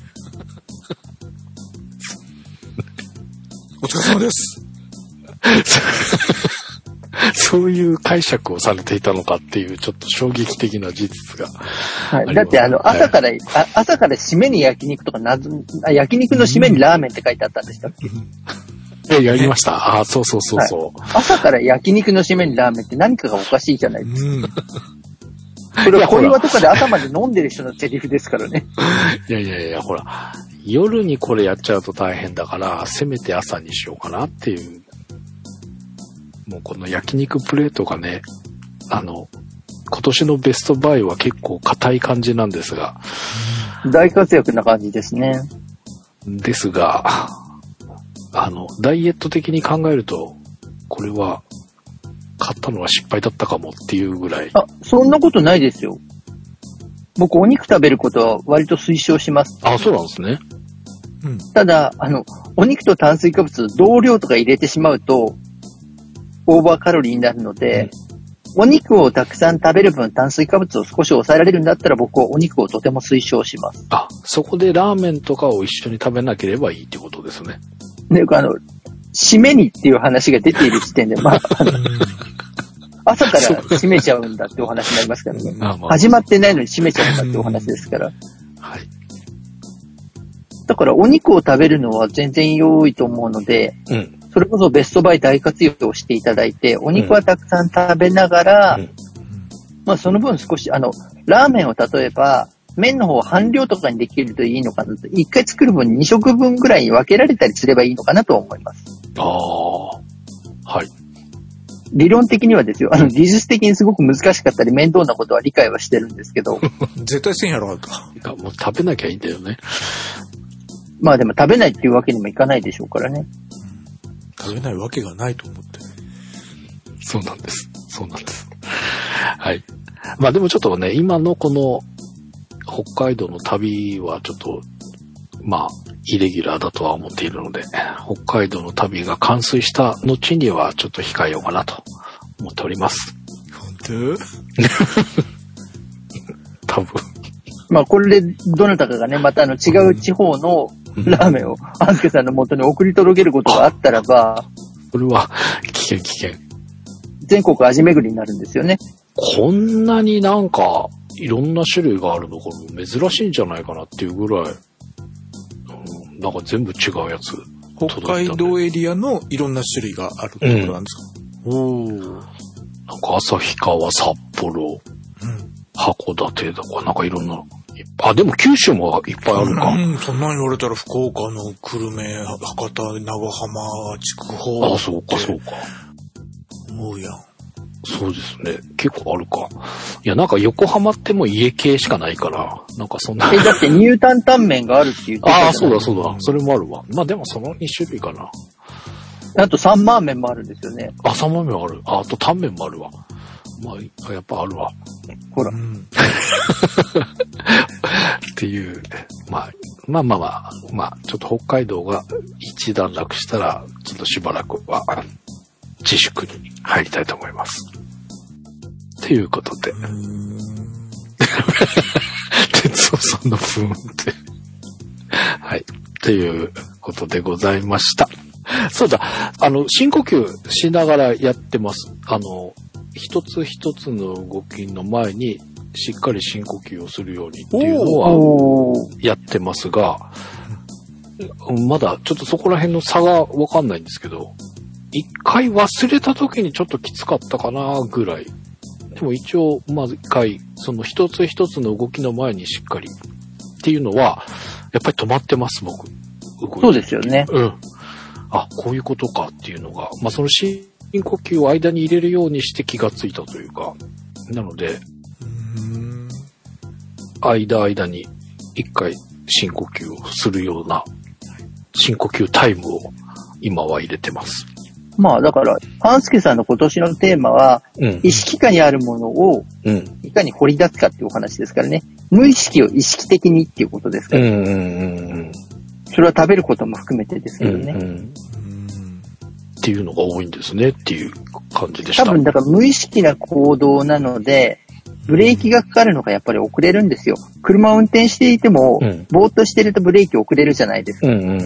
お疲れ様です。 そういう解釈をされていたのかっていうちょっと衝撃的な事実が、 はい。だってあの朝から、はい、あ朝から締めに焼肉とかなあ焼肉の締めにラーメンって書いてあったんでしたっけ？ え、やりました。ああ、そうそうそうそう、 はい。朝から焼肉の締めにラーメンって何かがおかしいじゃないですか。うんこれは小岩とかで朝まで飲んでる人のセリフですからね。 いやいやいや、ほら、夜にこれやっちゃうと大変だから、せめて朝にしようかなっていう。もうこの焼肉プレートがね、あの、今年のベストバイは結構硬い感じなんですが。 大活躍な感じですね。 ですが、あの、ダイエット的に考えると、これは、買ったのは失敗だったかもっていうぐらい。 あ、そんなことないですよ。僕、お肉食べることは割と推奨します。 あ、そうなんですね。 うん。ただ、あの、お肉と炭水化物同量とか入れてしまうと、オーバーカロリーになるので、 お肉をたくさん食べる分炭水化物を少し抑えられるんだったら僕はお肉をとても推奨します。 あ、そこでラーメンとかを一緒に食べなければいいってことですね。 で、あの、締めにっていう話が出ている時点で、まあ、あの朝から締めちゃうんだってお話になりますからね。まあまあ、始まってないのに締めちゃうんだってお話ですから。 はい。 だからお肉を食べるのは全然良いと思うので、うん、それこそベストバイ大活用をしていただいて、お肉はたくさん食べながら、うん、まあその分少し、あの、ラーメンを例えば、麺の方を半量とかにできるといいのかなと、一回作る分にに食分ぐらいに分けられたりすればいいのかなと思います。 ああ、はい。 理論的にはですよ、あの、技術的にすごく難しかったり面倒なことは理解はしてるんですけど。 絶対せんやろ、と。 もう食べなきゃいいんだよね。 まあでも食べないっていうわけにもいかないでしょうからね。 食べないわけがないと思って。 そうなんです。そうなんです。はい。まあでもちょっとね、今のこの北海道の旅はちょっと、まあ、イレギュラーだとは思っているので、北海道の旅が完遂した後にはちょっと控えようかなと思っております。 本当？多分。 まあこれでどなたかがね、またあの違う地方のラーメンをアンスケさんの元に送り届けることがあったらば、 それは危険危険。 全国味巡りになるんですよね。 こんなになんかいろんな種類があるのこれ珍しいんじゃないかなっていうぐらい、うん、なんか全部違うやつ。 北海道エリアのいろんな種類があるってことなんですか？うん、おー。 なんか旭川、札幌、うん、函館とかなんかいろんな。あ、でも九州もいっぱいあるか。 うん、そんなに言われたら福岡の久留米、博多、長浜、筑豊。 あ、そうかそうか。 思うやん。 そうですね。結構あるか。いや、なんか横浜ってもう家系しかないから、なんかそんな。 え、だってニュータンタンメンがあるって言ってたじゃない。 ああ、そうだそうだ。それもあるわ。まあでもそのに種類かな。 あとサンマーメンもあるんですよね。 あ、サンマーメンある。あ、あとタンメンもあるわ。まあ、やっぱあるわ。 ほら。 うん、っていう、まあ、まあまあまあ、まあ、ちょっと北海道が一段落したら、ちょっとしばらくは自粛に入りたいと思います。ということで。哲夫さんのブーンって。はい。ということでございました。そうだ、あの、深呼吸しながらやってます。あの、一つ一つの動きの前にしっかり深呼吸をするようにっていうのはやってますが、まだちょっとそこら辺の差がわかんないんですけど、一回忘れた時にちょっときつかったかなぐらい。でも一応、まず一回、その一つ一つの動きの前にしっかりっていうのは、やっぱり止まってます、僕。 そうですよね。 うん。あ、こういうことかっていうのが、まあその深呼吸を間に入れるようにして気がついたというか、なので、うーん間間に一回深呼吸をするような深呼吸タイムを今は入れてます。 まあだから、パンスケさんの今年のテーマは、うん、意識下にあるものをいかに掘り出すかっていうお話ですからね。無意識を意識的にっていうことですから、ね。うんうんうん、それは食べることも含めてですけどね。うんうんっていうのが多いんですねっていう感じでした。 多分だから無意識な行動なので、ブレーキがかかるのがやっぱり遅れるんですよ。車を運転していても、うん、ぼーっとしてるとブレーキ遅れるじゃないですか。うんうんうん、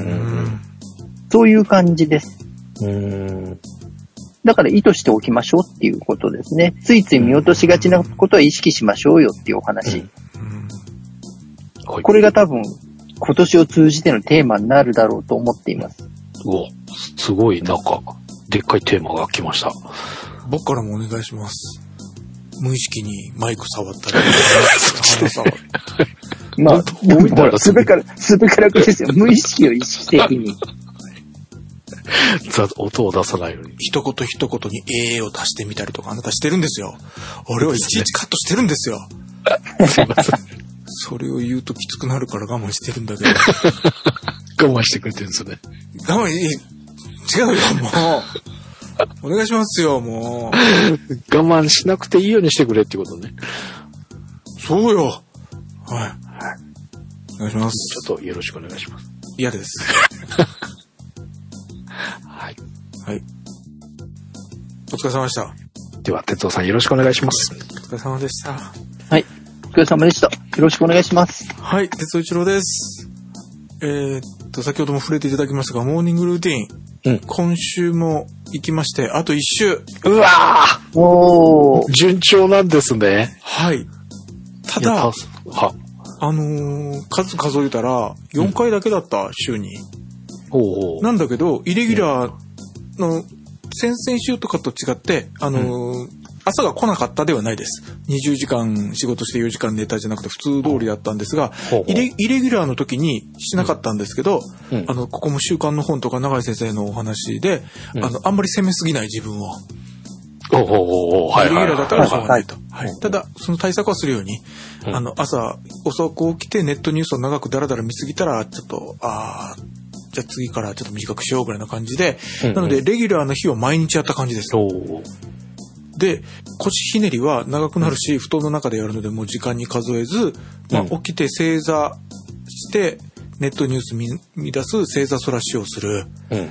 そういう感じです。うーんだから意図しておきましょうっていうことですね。ついつい見落としがちなことは意識しましょうよっていうお話。うんうん、これが多分今年を通じてのテーマになるだろうと思っています。 うわ、すごいなんかでっかいテーマが来ました。 僕からもお願いします。無意識にマイク触ったり鼻触る。 まあ、ほら、すべから、すべからくですよ。無意識を意識的に。 音を出さないように。 一言一言に エー を足してみたりとかあなたしてるんですよ。俺はいちいちカットしてるんですよ。すいません。それを言うときつくなるから我慢してるんだけど。 我慢してくれてるんですよね。 我慢、違うよ、もう。お願いしますよ、もう。 我慢しなくていいようにしてくれってことね。 そうよ。はい。お願いします。 ちょっとよろしくお願いします。 嫌です。 はい。 はい。お疲れ様でした。 では、哲夫さんよろしくお願いします。 お疲れ様でした。 はい。お疲れ様でした。よろしくお願いします。 はい。哲夫一郎です。えー、っと、先ほども触れていただきましたが、モーニングルーティン。うん、今週も行きまして、あと一週。 うわーおー順調なんですね。 はい。ただ、はあのー、数数えたらよんかいだけだった、うん、週に。 ほうほう。 なんだけど、イレギュラーの先々週とかと違って、あのーうん、朝が来なかったではないです。にじゅうじかん仕事してよじかん寝たじゃなくて普通通りだったんですが、ほうほうイレ、イレギュラーの時にしなかったんですけど、うん、あの、ここも週刊の本とか永井先生のお話で、うん、あの、あんまり責めすぎない自分を。 おおおはい。 イレギュラーだったらしょうがないと。はい。ただ、その対策はするように、うん、あの、朝遅く起きてネットニュースを長くダラダラ見すぎたら、ちょっと、あー、じゃあ次からちょっと短くしようぐらいな感じで、うんうん、なので、レギュラーの日を毎日やった感じです。で、腰ひねりは長くなるし、うん、布団の中でやるのでもう時間に数えず、まあ、起きて正座して、ネットニュース見、見出す正座そらしをする。うんうん、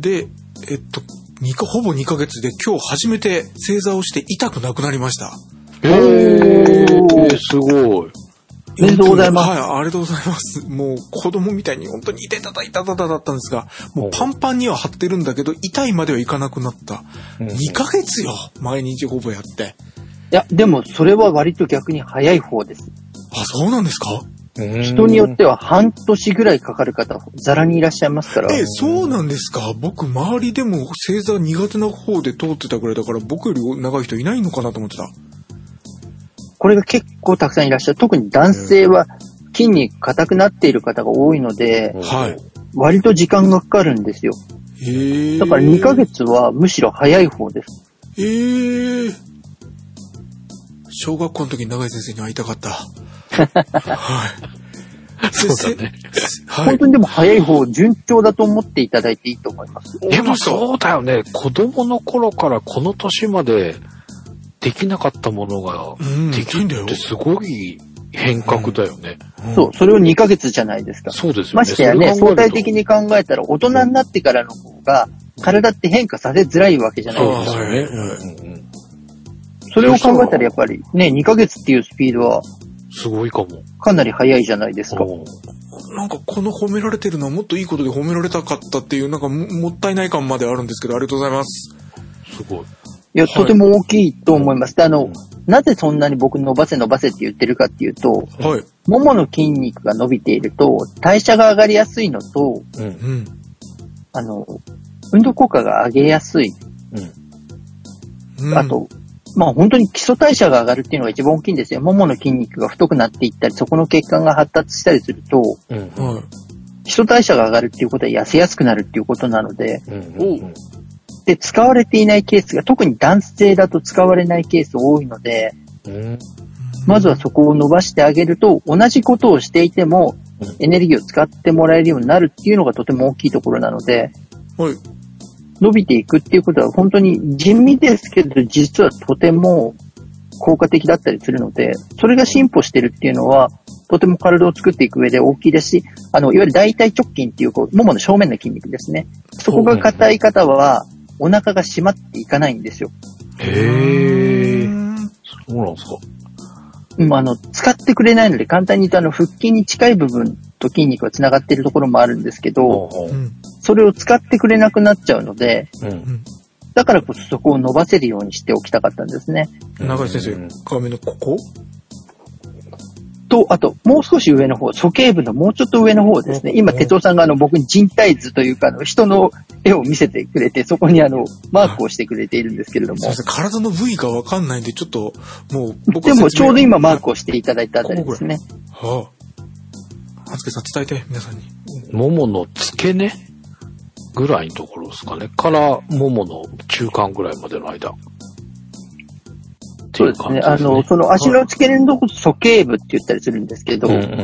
で、えっと、にかほぼにかげつで今日初めて正座をして痛くなくなりました。 へー、すごい。 ありがとうございます。 はい、ありがとうございます。もう子供みたいに本当に痛いたたいたたただったんですが、もうパンパンには張ってるんだけど、痛いまではいかなくなった。うん、にかげつよ、毎日ほぼやって。 いや、でもそれは割と逆に早い方です。 あ、そうなんですか？ 人によっては半年ぐらいかかる方、ざらにいらっしゃいますから。 え、そうなんですか？僕、周りでも正座苦手な方で通ってたぐらいだから、僕より長い人いないのかなと思ってた。 これが結構たくさんいらっしゃる。特に男性は筋肉硬くなっている方が多いので、はい、割と時間がかかるんですよ。へー。だからにかげつはむしろ早い方です。 へー。小学校の時に永井先生に会いたかった。はい。 そうだね。 はい、本当にでも早い方、順調だと思っていただいていいと思います。 でもそうだよね。子供の頃からこの年までできなかったものができるってすごい変革だよね。 うんうん、そう、それをにかげつじゃないですか。 そうですよね。 ましてやね、相対的に考えたら大人になってからの方が体って変化させづらいわけじゃないですか。そうですよね。うんうん、それを考えたらやっぱりね、にかげつっていうスピードはすごいかも。 かなり早いじゃないですか。 なんかこの褒められてるのはもっといいことで褒められたかったっていうなんか も, もったいない感まであるんですけど、ありがとうございます。 すごい。 いや、はい、とても大きいと思います。で、あの、うん、なぜそんなに僕伸ばせ伸ばせって言ってるかっていうと、はい、ももの筋肉が伸びていると代謝が上がりやすいのと、うん、あの、運動効果が上げやすい。うん、あと、まあ本当に基礎代謝が上がるっていうのが一番大きいんですよ。ももの筋肉が太くなっていったり、そこの血管が発達したりすると、うんうん、基礎代謝が上がるっていうことは痩せやすくなるっていうことなので、うんうんうん、で、使われていないケースが、特に男性だと使われないケース多いので、うん、まずはそこを伸ばしてあげると、同じことをしていても、エネルギーを使ってもらえるようになるっていうのがとても大きいところなので、はい、伸びていくっていうことは本当に地味ですけど、実はとても効果的だったりするので、それが進歩してるっていうのは、とても体を作っていく上で大きいですし、あの、いわゆる大腿直筋っていう、こう、ももの正面の筋肉ですね。そこが硬い方は、お腹が締まっていかないんですよ。 へー。そうなんですか。 うん、あの、使ってくれないので、簡単に言うと、あの、腹筋に近い部分と筋肉が繋がっているところもあるんですけど、うん、それを使ってくれなくなっちゃうので、うん、だからこそそこを伸ばせるようにしておきたかったんですね。 永井先生、鏡のここ？ と、あと、もう少し上の方、鼠径部のもうちょっと上の方ですね。今、哲夫さんがあの、僕に人体図というか、あの、人の絵を見せてくれて、そこにあの、マークをしてくれているんですけれども。 そうですね、体の部位がわかんないんで、ちょっと、もう、僕でも、ちょうど今マークをしていただいたあたりですね。はあ。はつけさん伝えて、皆さんに。 ももの付け根ぐらいのところですかね。から、ももの中間ぐらいまでの間。 そうですね。あの、その足の付け根のところ、鼠径部って言ったりするんですけど、うんうんうん、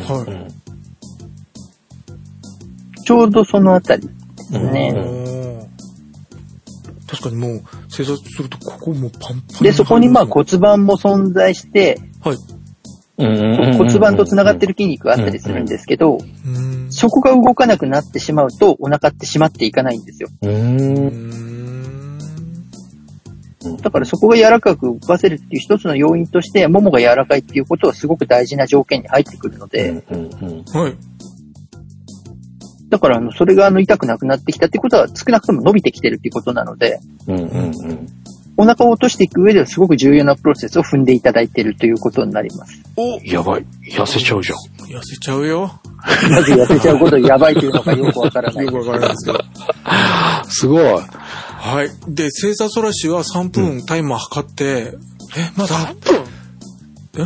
ちょうどそのあたりですね。うん、 確かにもう、正座するとここもパンパン。 で、そこにまあ骨盤も存在して、はい、骨盤と繋がってる筋肉があったりするんですけど、うん、そこが動かなくなってしまうと、お腹って締まっていかないんですよ。うんだからそこが柔らかく動かせるっていう一つの要因として、ももが柔らかいっていうことはすごく大事な条件に入ってくるので、うんうんうん、はい。だからあの、それがあの痛くなくなってきたっていうことは少なくとも伸びてきてるっていうことなので、うんうんうん、お腹を落としていく上ではすごく重要なプロセスを踏んでいただいているということになります。 お、やばい。痩せちゃうじゃん。 痩せちゃうよ。 なぜ痩せちゃうことやばいというのかよくわからない。 よくわからないですけど。 すごい。 はい。で、正座反らしはさんぷんタイマー測って、うん、え、まださんぷんえ ?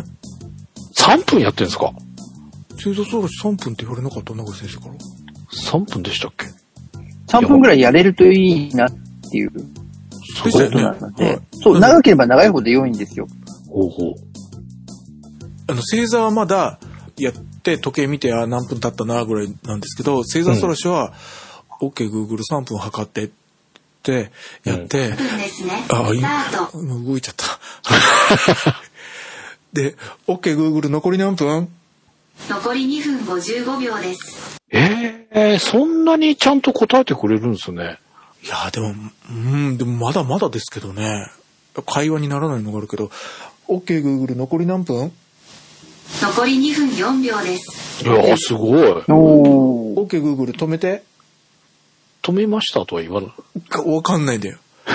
さん 分やってんですか？ 正座反らしさんぷんって言われなかった長井先生から。 さんぷんでしたっけ？ さんぷんぐらいやれるといいなっていうことなので、ね、そう、長ければ長いほど良いんですよ。ほうほう。 あの、正座はまだやって時計見て、あ、何分経ったなぐらいなんですけど、正座反らしは、うん、OK Google さんぷん測ってってやって、うん、あ、今、動いちゃった。で、OK Google 残り何分？ 残りにふんごじゅうごびょうです。 ええー、そんなにちゃんと答えてくれるんですね。 いや、でも、うん、でもまだまだですけどね。会話にならないのがあるけど、OK Google 残り何分？ 残りにふんよんびょうです。 いや、すごい。 OK Google 止めて。 止めましたとは言わない。 わかんないんだよ。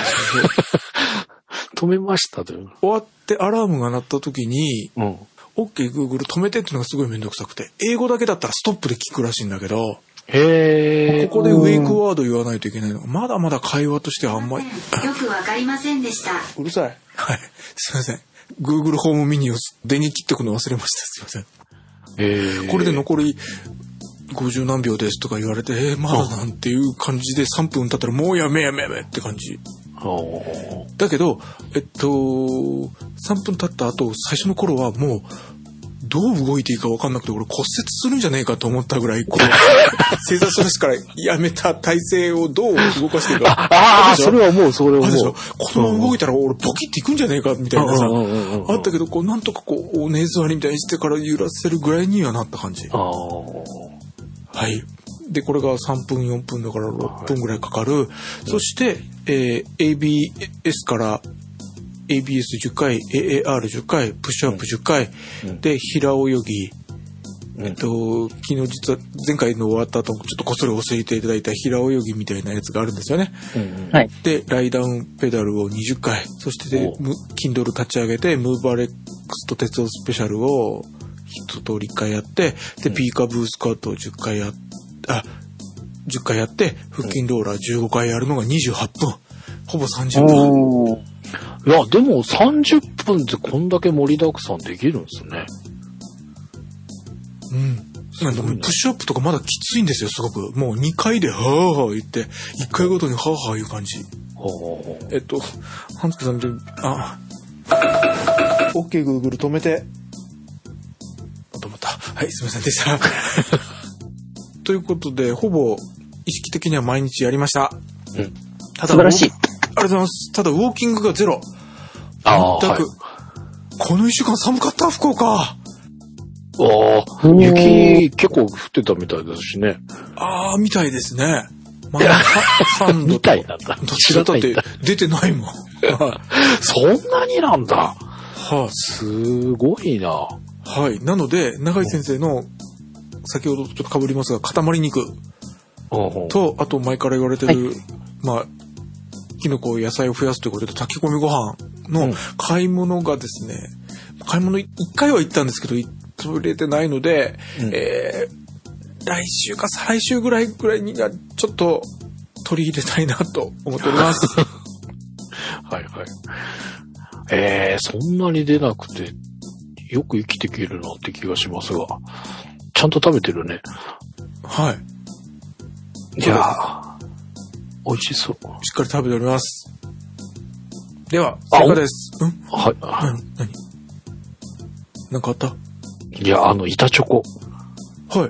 止めましたと。終わってアラームが鳴った時に、うん、OK Google 止めてっていうのがすごいめんどくさくて、英語だけだったらストップで聞くらしいんだけど、へー、ここでウェイクワード言わないといけないのが、まだまだ会話としてはあんまり。 よくわかりませんでした。 うるさい。はい。すいません。Google ホームミニを電源切ってくの忘れました。すいません。えー、これで残りごじゅうなんびょうですとか言われて、えー、まだなんていう感じでさんぷん経ったらもうやめやめやめって感じ。だけど、えっと、さんぷん経った後、最初の頃はもう、どう動いていいか分かんなくて、俺骨折するんじゃねえかと思ったぐらい、こう、正座反らしからやめた体勢をどう動かしていいか。 ああ、それはもう、それはもう。 このまま動いたら俺ポキっていくんじゃねえかみたいなさ、あったけど、こう、なんとかこう、おね座りみたいにしてから揺らせるぐらいにはなった感じ。はい。で、これがさんぷんよんぷんだからろっぷんぐらいかかる。はい、そして、えー、エービーエス から エービーエスじゅっかい、エーエーアールじゅっかい、プッシュアップじゅっかい、うん、で、平泳ぎ、うん、えっと、昨日実は前回の終わった後、ちょっとこっそり教えていただいた平泳ぎみたいなやつがあるんですよね。うんうん、で、ライダウンペダルをにじゅっかい、そしてで、Kindle 立ち上げて、ムーバーレックスと鉄道スペシャルを一通りいっかいやって、で、ピーカブースクワットをじゅっかいやって、あ、じゅっかいやって、腹筋ローラーじゅうごかいやるのがにじゅうはっぷん。ほぼさんじゅっぷん。 いや、でもさんじゅっぷんでこんだけ盛りだくさんできるんですね。 うん。なんでもプッシュアップとかまだきついんですよ、すごく。もうにかいではぁはぁ言って、いっかいごとにはぁはぁ言う感じ。えっと、半助さんで、あ、OK Google 止めて。止まった。はい、すいませんでした。ということで、ほぼ意識的には毎日やりました。 うん。ただ素晴らしい。 ありがとうございます。ただ、ウォーキングがゼロ。ああ。全く、はい。この一週間寒かった、福岡。ああ、雪結構降ってたみたいですしね。 ああ、みたいですね。まださんどと。 みたいなんだ。 どちらだって出てないもん。 そんなになんだ。はあ、すごいな。 はい。なので、永井先生の、先ほどちょっと被りますが、塊肉と、あと前から言われてる、はい、まあ、キノコ、野菜を増やすということで、炊き込みご飯の買い物がですね、うん、買い物いっかいは行ったんですけど、取れてないので、うん、えー、来週か再来週ぐらいぐらいにはちょっと取り入れたいなと思っております。 はいはい。えー、そんなに出なくて、よく生きていけるなって気がしますが。ちゃんと食べてるね。 はい。 いやー、美味しそう。 しっかり食べております。では、正解です。うん？ はい。 何？何？なんかあった？ いや、あの、板チョコ。 はい。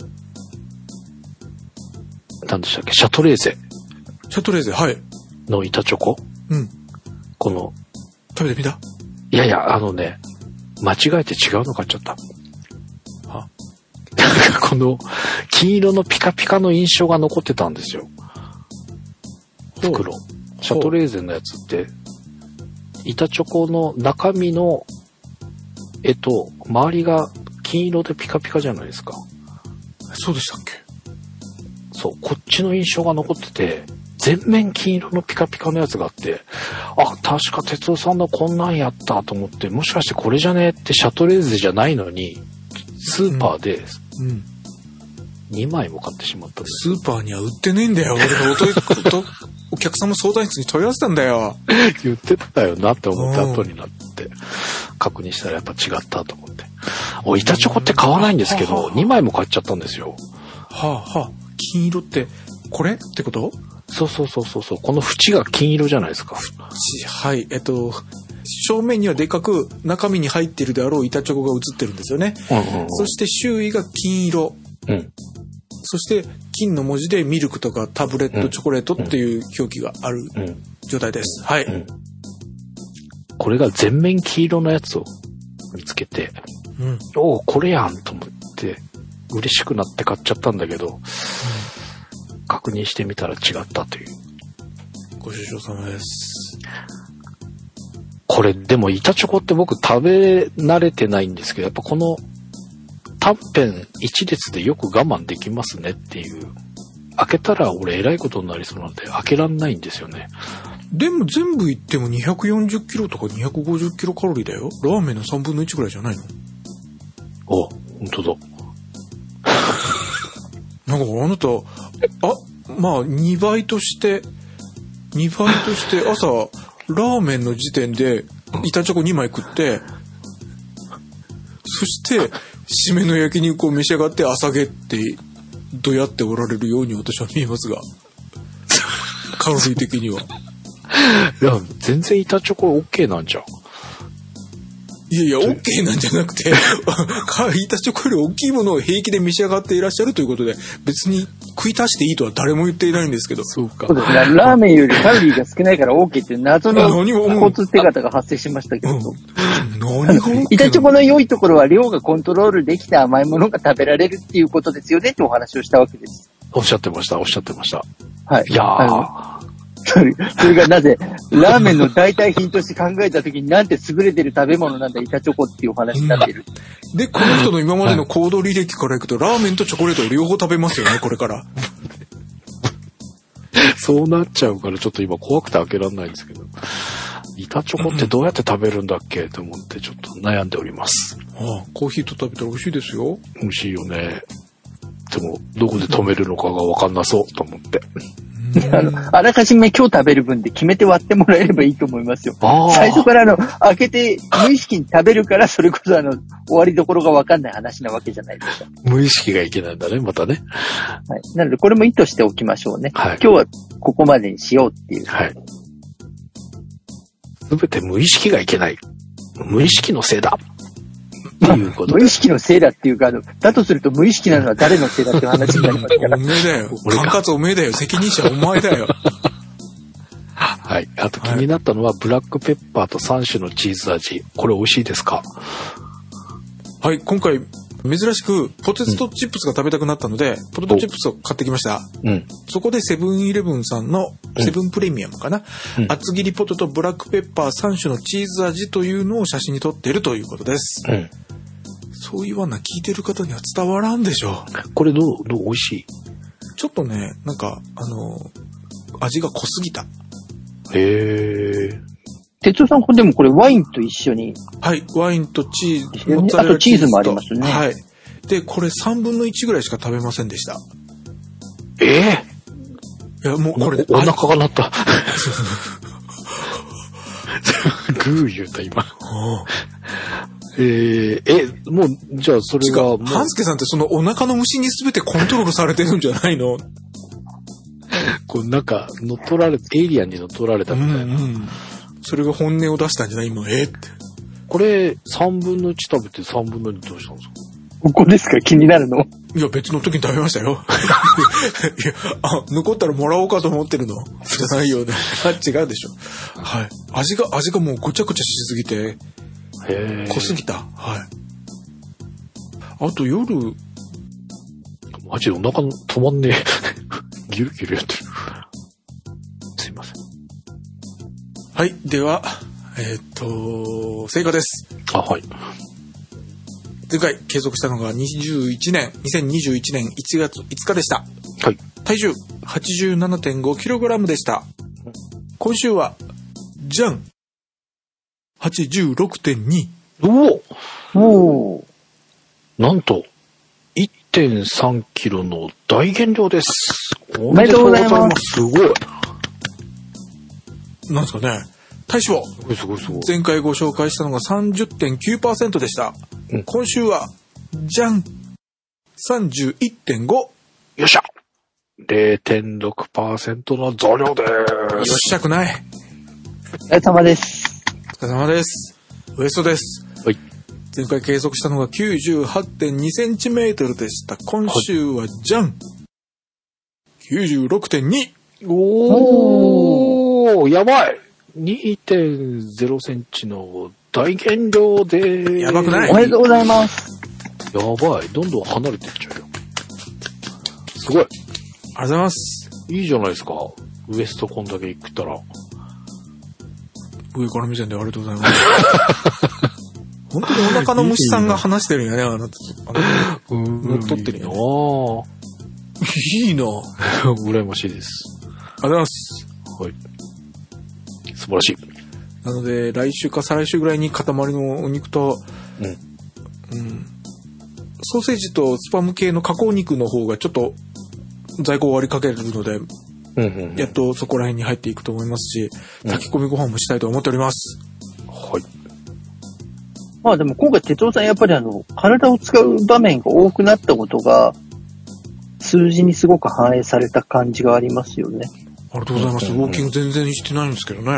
何でしたっけ？シャトレーゼ。 シャトレーゼ、はい。 の板チョコ？ うん。 この。 食べてみた？ いやいや、あのね、間違えて違うの買っちゃった。 は？ この金色のピカピカの印象が残ってたんですよ。袋。シャトレーゼのやつって板チョコの中身の絵と、周りが金色でピカピカじゃないですか。 そうでしたっけ？ そう、こっちの印象が残ってて、全面金色のピカピカのやつがあって、あ、確か哲夫さんのこんなんやったと思って、もしかしてこれじゃねってシャトレーゼじゃないのに、スーパーでにまいも買ってしまったんです、 うんうん。スーパーには売ってねえんだよ。俺がおとおお客様相談室に問い合わせたんだよ。 言ってたよなって思って後になって確認したらやっぱ違ったと思って。お、板チョコって買わないんですけど、にまいも買っちゃったんですよ。 はあはあ、金色ってこれってこと？ そうそうそうそうそう。この縁が金色じゃないですか。 縁、はい。えっと正面にはでかく中身に入っているであろう板チョコが映ってるんですよね。うんうんうん、そして周囲が金色。うん。そして金の文字でミルクとかタブレットチョコレートっていう表記がある状態です。うん、はい、うん。 これが全面黄色のやつを見つけて、うん、おおこれやんと思って嬉しくなって買っちゃったんだけど、うん、確認してみたら違ったという。 ご愁傷様です。 これでも板チョコって僕食べ慣れてないんですけど、やっぱこの短編一列でよく我慢できますねっていう。開けたら俺えらいことになりそうなんで開けらんないんですよね。 でも全部いってもにひゃくよんじゅっキロとかにひゃくごじゅっキロカロリーだよ。ラーメンのさんぶんのいちぐらいじゃないの？あ、 本当だ。 なんかあなた、あ、まあにばいとしてにばいとして朝ラーメンの時点で板チョコにまい食って、そして締めの焼肉を召し上がって朝げってどやっておられるように私は見えますが、カロリー的には。 いや全然板チョコ OK なんじゃん。 いやいや OK なんじゃなくて板チョコより大きいものを平気で召し上がっていらっしゃるということで、別に食い足していいとは誰も言っていないんですけど。 そうか。そうですね。ラーメンよりカロリーが少ないから OK っていう謎の交通手形が発生しましたけど、うん、何が OK？ 板チョコの良いところは量がコントロールできて甘いものが食べられるっていうことですよねってお話をしたわけです。 おっしゃってましたおっしゃってました。 はい。 いやーそれ、それがなぜ、ラーメンの代替品として考えたときになんて優れてる食べ物なんだ、板チョコっていうお話になっている。 うん、で、この人の今までの行動履歴からいくと、ラーメンとチョコレートを両方食べますよね、これから。 そうなっちゃうからちょっと今怖くて開けられないんですけど、板チョコってどうやって食べるんだっけと思ってちょっと悩んでおります。 ああ、コーヒーと食べたら美味しいですよ。 美味しいよね。でも、どこで止めるのかがわかんなそうと思って。 あの、あらかじめ今日食べる分で決めて割ってもらえればいいと思いますよ。最初からあの、開けて無意識に食べるから、それこそあの、終わりどころがわかんない話なわけじゃないですか。 無意識がいけないんだね、またね。 はい。なので、これも意図しておきましょうね。はい。今日はここまでにしようっていう。はい。 すべて無意識がいけない。無意識のせいだ。いうこと無意識のせいだっていうか、だとすると無意識なのは誰のせいだっていう話になりますから。 おめえだよ。管轄おめえだよ。責任者お前だよ。 はい。あと気になったのは、ブラックペッパーとさん種のチーズ味。これ美味しいですか？ はい。今回、珍しくポテトチップスが食べたくなったので、うん、ポテトチップスを買ってきました。うん、そこでセブンイレブンさんのセブンプレミアムかな、うん、厚切りポテトブラックペッパーさん種のチーズ味というのを写真に撮っているということです。うん、そう言わな聞いてる方には伝わらんでしょう。 これどうどう美味しい？ ちょっとね、なんかあの味が濃すぎた。 へえ。 哲夫さん、でもこれワインと一緒に。 はい、ワインとチーズ、 モッツァレラチーズと。あとチーズもありますね。 はい。で、これさんぶんのいちぐらいしか食べませんでした。 ええー、いや、もうこれで。 お腹が鳴った。グー言うた、今。えー、え、もう、じゃあそれがもう。 半助さんってそのお腹の虫に全てコントロールされてるんじゃないの？ こうなんか、乗っ取られ、エイリアンに乗っ取られたみたいな。うんうん、 それが本音を出したんじゃない今、えー、って。 これ、さんぶんのいち食べてさんぶんのにどうしたんですか？ ここですか？気になるの？ いや、別の時に食べましたよ。いや、あ、残ったらもらおうかと思ってるのじゃないよね。違うでしょ。はい。味が、味がもうごちゃごちゃしすぎて、へ濃すぎた。はい。あと夜、 マジでお腹止まんねえ。ギュルギュルやってる。すいません。 はい。では、 えー、っと、正解です。 あ、はい。 前回計測したのがにじゅういちねん、にせんにじゅういちねんいちがついつかでした。 はい。 体重 はちじゅうななてんごキログラム でした。今週は、じゃん !はちじゅうろくてんに。 おおお。 なんと、いってんさんキロの大減量です。 おめでとうございます。 すごい。 なんですかね。体脂肪。 すごいすごいすごい。 前回ご紹介したのが さんじゅってんきゅうパーセント でした。うん、今週は、じゃん !さんじゅういってんご。 よっしゃ !れいてんろくパーセント の増量です。 よっしゃくない。 お疲れ様です。 お疲れ様です。ウエストです。 はい。 前回計測したのが きゅうじゅうはちてんにセンチメートル でした。今週はじゃん !きゅうじゅうろくてんに。 おー、やばい !にてんゼロ センチの大減量でーす。 やばくない？ おめでとうございます。 やばい。どんどん離れていっちゃうよ。すごい。 ありがとうございます。 いいじゃないですか。ウエストこんだけいくったら。 上から見てんでありがとうございます。本当にお腹の虫さんが話してるんやね、あなた。 うん、 乗っ取ってるよね。いいな羨ましいです。 ありがとうございます。 はい。素晴らしい。 なので、来週か再来週ぐらいに塊のお肉と、 うん。 うん。ソーセージとスパム系の加工肉の方がちょっと在庫終わりかけるので、 うんうんうん、 やっとそこら辺に入っていくと思いますし、炊き込みご飯もしたいと思っております。 うん、はい。 まあでも今回哲夫さんやっぱりあの、体を使う場面が多くなったことが、数字にすごく反映された感じがありますよね。 ありがとうございます。ウォーキング全然してないんですけどね。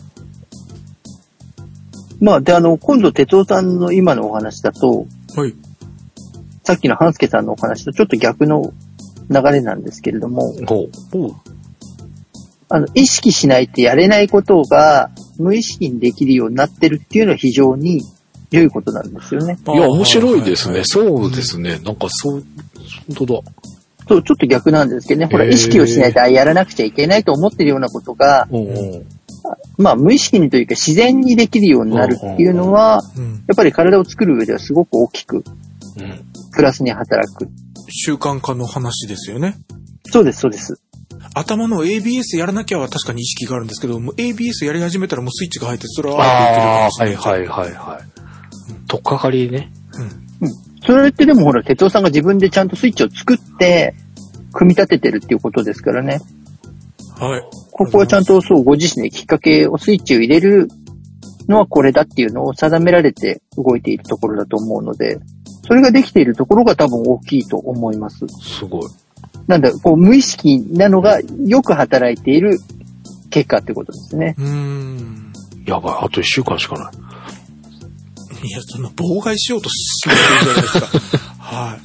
まあであの、今度哲夫さんの今のお話だと、 はい。 さっきの半助さんのお話とちょっと逆の流れなんですけれども、 ほうほうあの、意識しないとやれないことが無意識にできるようになってるっていうのは非常に良いことなんですよね。 いや、面白いですね。そうですね。なんかそう、本当だ。 そう、ちょっと逆なんですけどね。ほら、意識をしないとやらなくちゃいけないと思ってるようなことが、 うんうん、 まあ、無意識にというか自然にできるようになるっていうのは、 うんうん、 やっぱり体を作る上ではすごく大きく、プラスに働く。 習慣化の話ですよね。 そうです、そうです。 頭の エービーエス やらなきゃは確かに意識があるんですけど、もう エービーエス やり始めたらもうスイッチが入って、それはああ、はいはいはいはい。とっかかりね。 うん。うん。それってでもほら、哲夫さんが自分でちゃんとスイッチを作って、組み立ててるっていうことですからね。 はい。 ここはちゃんとそう、ご自身できっかけを、スイッチを入れるのはこれだっていうのを定められて動いているところだと思うので、それができているところが多分大きいと思います。 すごい。 なんだ、こう、無意識なのがよく働いている結果ってことですね。 うーん。 やばい、あと一週間しかない。 いや、そんな妨害しようとしなくていいじゃないですか。はい。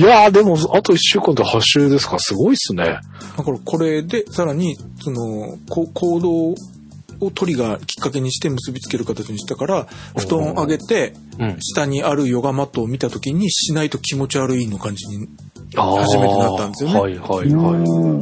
いやー、でも、あと一週間ではち週ですか。すごいっすね。 だから、これで、さらに、その、こ行動をトリガーきっかけにして結びつける形にしたから、布団を上げて、下にあるヨガマットを見たときにしないと気持ち悪いの感じに初めてなったんですよね。 はいはいはい。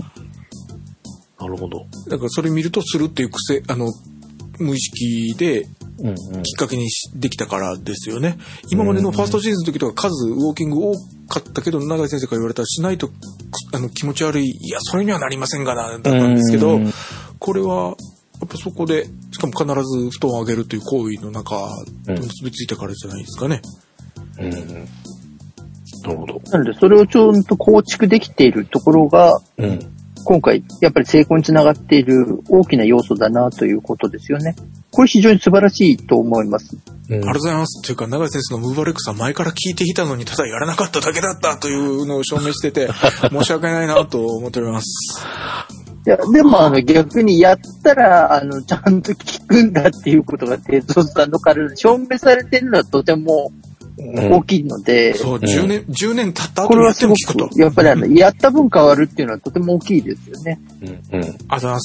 なるほど。 だからそれ見るとするっていう癖、あの、無意識できっかけにできたからですよね。今までのファーストシーズンの時とか数、ウォーキング多かったけど、永井先生から言われたらしないとあの気持ち悪い、いや、それにはなりませんがな、だったんですけど、これは、やっぱそこで、しかも必ず布団を上げるという行為の中と結びついたからじゃないですかね。 うん。うん、なるほど。 なので、それをちゃんと構築できているところが、うん、今回、やっぱり成功につながっている大きな要素だなということですよね。これ非常に素晴らしいと思います。 うん、ありがとうございます。というか、永井先生のムーバーレックスは前から聞いていたのに、ただやらなかっただけだったというのを証明してて、申し訳ないなと思っております。 いや、でもあの逆にやったら、あの、ちゃんと効くんだっていうことが、哲夫さんの体で証明されているのはとても大きいので。 うん、そう、じゅうねん、じゅうねん経った後これはすごく、やっぱりあの、やった分変わるっていうのはとても大きいですよね。 うん、うん。ありがとうございます。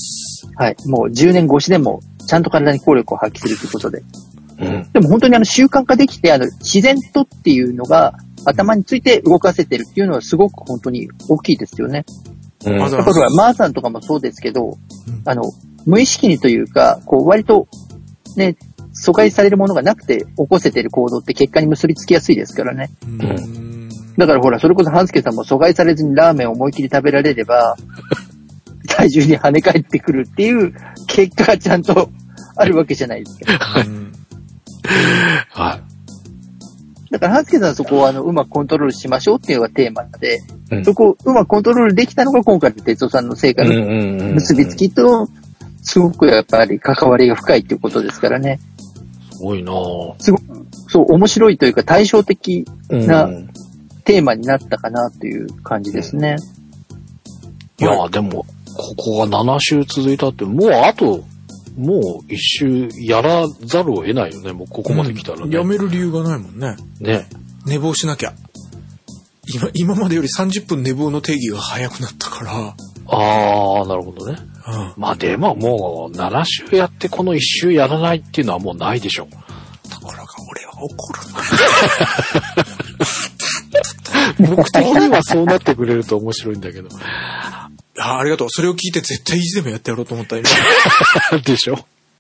はい。もうじゅうねん越しでも、ちゃんと体に効力を発揮するということで。 うん。 でも本当にあの、習慣化できて、あの、自然とっていうのが、頭について動かせてるっていうのはすごく本当に大きいですよね。 うん、 やっぱりマーさんとかもそうですけど、うん、あの、 無意識にというか、こう割とね、阻害されるものがなくて起こせている行動って結果に結びつきやすいですからね。 うん。 だからほら、それこそ半助さんも阻害されずにラーメンを思いっきり食べられれば、体重に跳ね返ってくるっていう結果がちゃんとあるわけじゃないですか。 うん、 はい。 だから半助さんはそこをあのうまくコントロールしましょうっていうのがテーマで、 うん、 そこをうまくコントロールできたのが今回の哲夫さんの成果の結びつきと、すごくやっぱり関わりが深いっていうことですからね。 すごいなぁ。 すごそう、面白いというか対照的なテーマになったかなという感じですね。 いや、でも、ここがなな週続いたって、もうあと、もう一周やらざるを得ないよね、もうここまで来たらね。 うん、やめる理由がないもんね。 ね。 寝坊しなきゃ。今、今までよりさんじゅっぷん寝坊の定義が早くなったから。 ああ、なるほどね。 うん、まあでももうなな週やってこのいっ週やらないっていうのはもうないでしょ。 ところが俺は怒るんだ。僕的にはそうなってくれると面白いんだけど。 あ, ありがとう。それを聞いて絶対意地でもやってやろうと思った今。 でしょ。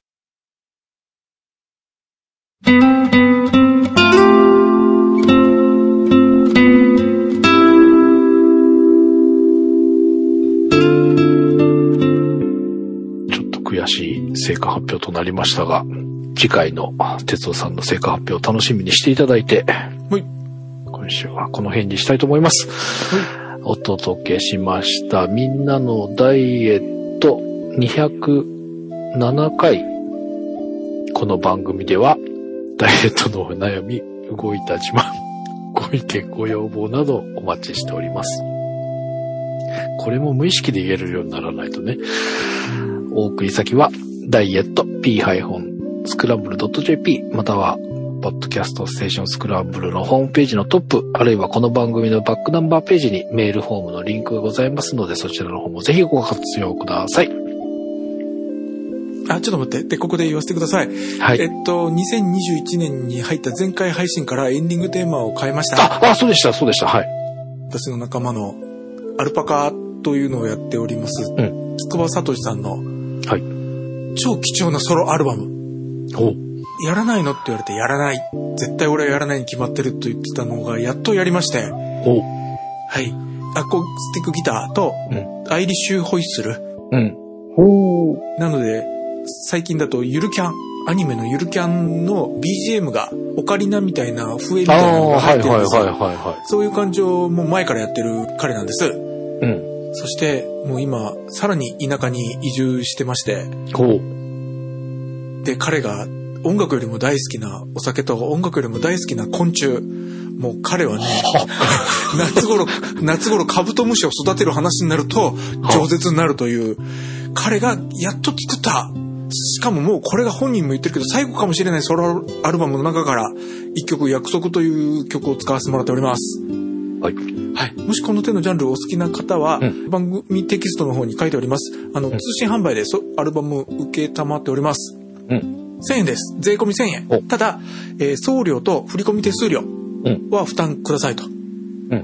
悔しい成果発表となりましたが、次回の哲夫さんの成果発表を楽しみにしていただいて、 はい、 今週はこの辺にしたいと思います。はい、お届けしましたみんなのダイエットにひゃくななかい。この番組ではダイエットのお悩み、動いた自慢、ご意見ご要望などお待ちしております。これも無意識で言えるようにならないとね。お送り先はダイエット ピースクランブル ドット ジェーピー またはポッドキャストステーションスクランブルのホームページのトップ、あるいはこの番組のバックナンバーページにメールフォームのリンクがございますので、そちらの方もぜひご活用ください。 あ、ちょっと待って。で、ここで言わせてください。はい。えっと、にせんにじゅういちねんに入った前回配信からエンディングテーマを変えました。 あ、あ、そうでした、そうでした。はい。 私の仲間のアルパカというのをやっております。うん。筑波聡さんのはい。超貴重なソロアルバム。おやらないのって言われてやらない。絶対俺はやらないに決まってると言ってたのがやっとやりまして。おはい。アコースティックギターと、うん、アイリッシュホイッスル。うん。ほう。なので、最近だとゆるキャン、アニメのゆるキャンの ビージーエム がオカリナみたいな笛みたいなのが入ってるんですよ。はいはいはいはい、はい。そういう感じをもう前からやってる彼なんです。うん。そして、もう今、さらに田舎に移住してまして。ほう。で、彼が音楽よりも大好きな、お酒と音楽よりも大好きな昆虫。もう彼はね、夏頃、夏頃カブトムシを育てる話になると、饒舌になるという、彼がやっと作った、しかももうこれが本人も言ってるけど、最後かもしれないソロアルバムの中から、一曲約束という曲を使わせてもらっております。はい。はい。もしこの手のジャンルをお好きな方は、うん、番組テキストの方に書いております。あの、うん、通信販売でアルバム受けたまっております。うん。せんえんです。税込みせんえん。ただ、えー、送料と振込手数料は負担くださいと。うん、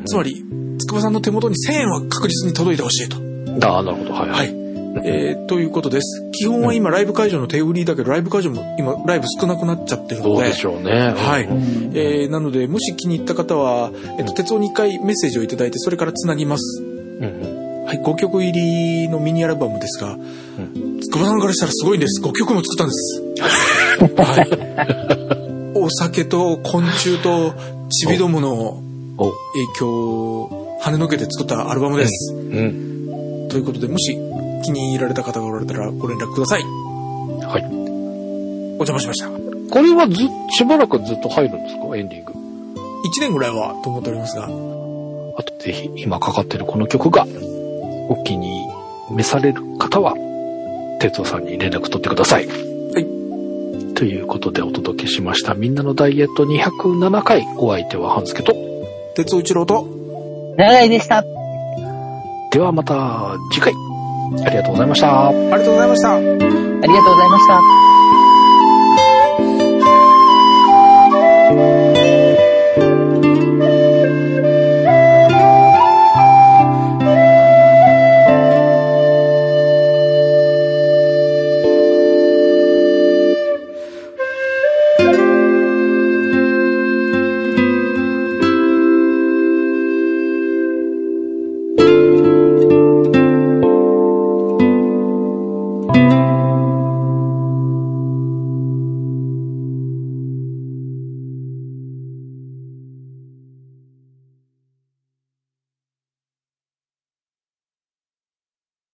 つまり、筑波さんの手元にせんえんは確実に届いてほしいと。 ああ、なるほど。はい。はい。 えー、ということです。基本は今ライブ会場の手売りだけど、ライブ会場も今ライブ少なくなっちゃってるので。 そうでしょうね。 はい。えー、なので、もし気に入った方は、えっと、鉄道に一回メッセージをいただいて、それからつなぎます。うん、はい。ごきょく入りのミニアルバムですが、筑波さんからしたらすごいんです。ごきょくも作ったんです。はい。お酒と昆虫とちびどもの影響を跳ねのけて作ったアルバムです。うんうん、ということで、もし気に入られた方がおられたらご連絡ください。はい。お邪魔しました。 これはず、しばらくずっと入るんですか、エンディング。 いちねんぐらいはと思っておりますが。あとぜひ、今かかってるこの曲が、お気に召される方は、哲夫さんに連絡取ってください。はい。ということでお届けしました。みんなのダイエットにひゃくななかい。お相手は半助と、 哲夫一郎と、 長井でした。 ではまた次回。ありがとうございました。 ありがとうございました。ありがとうございました。 した。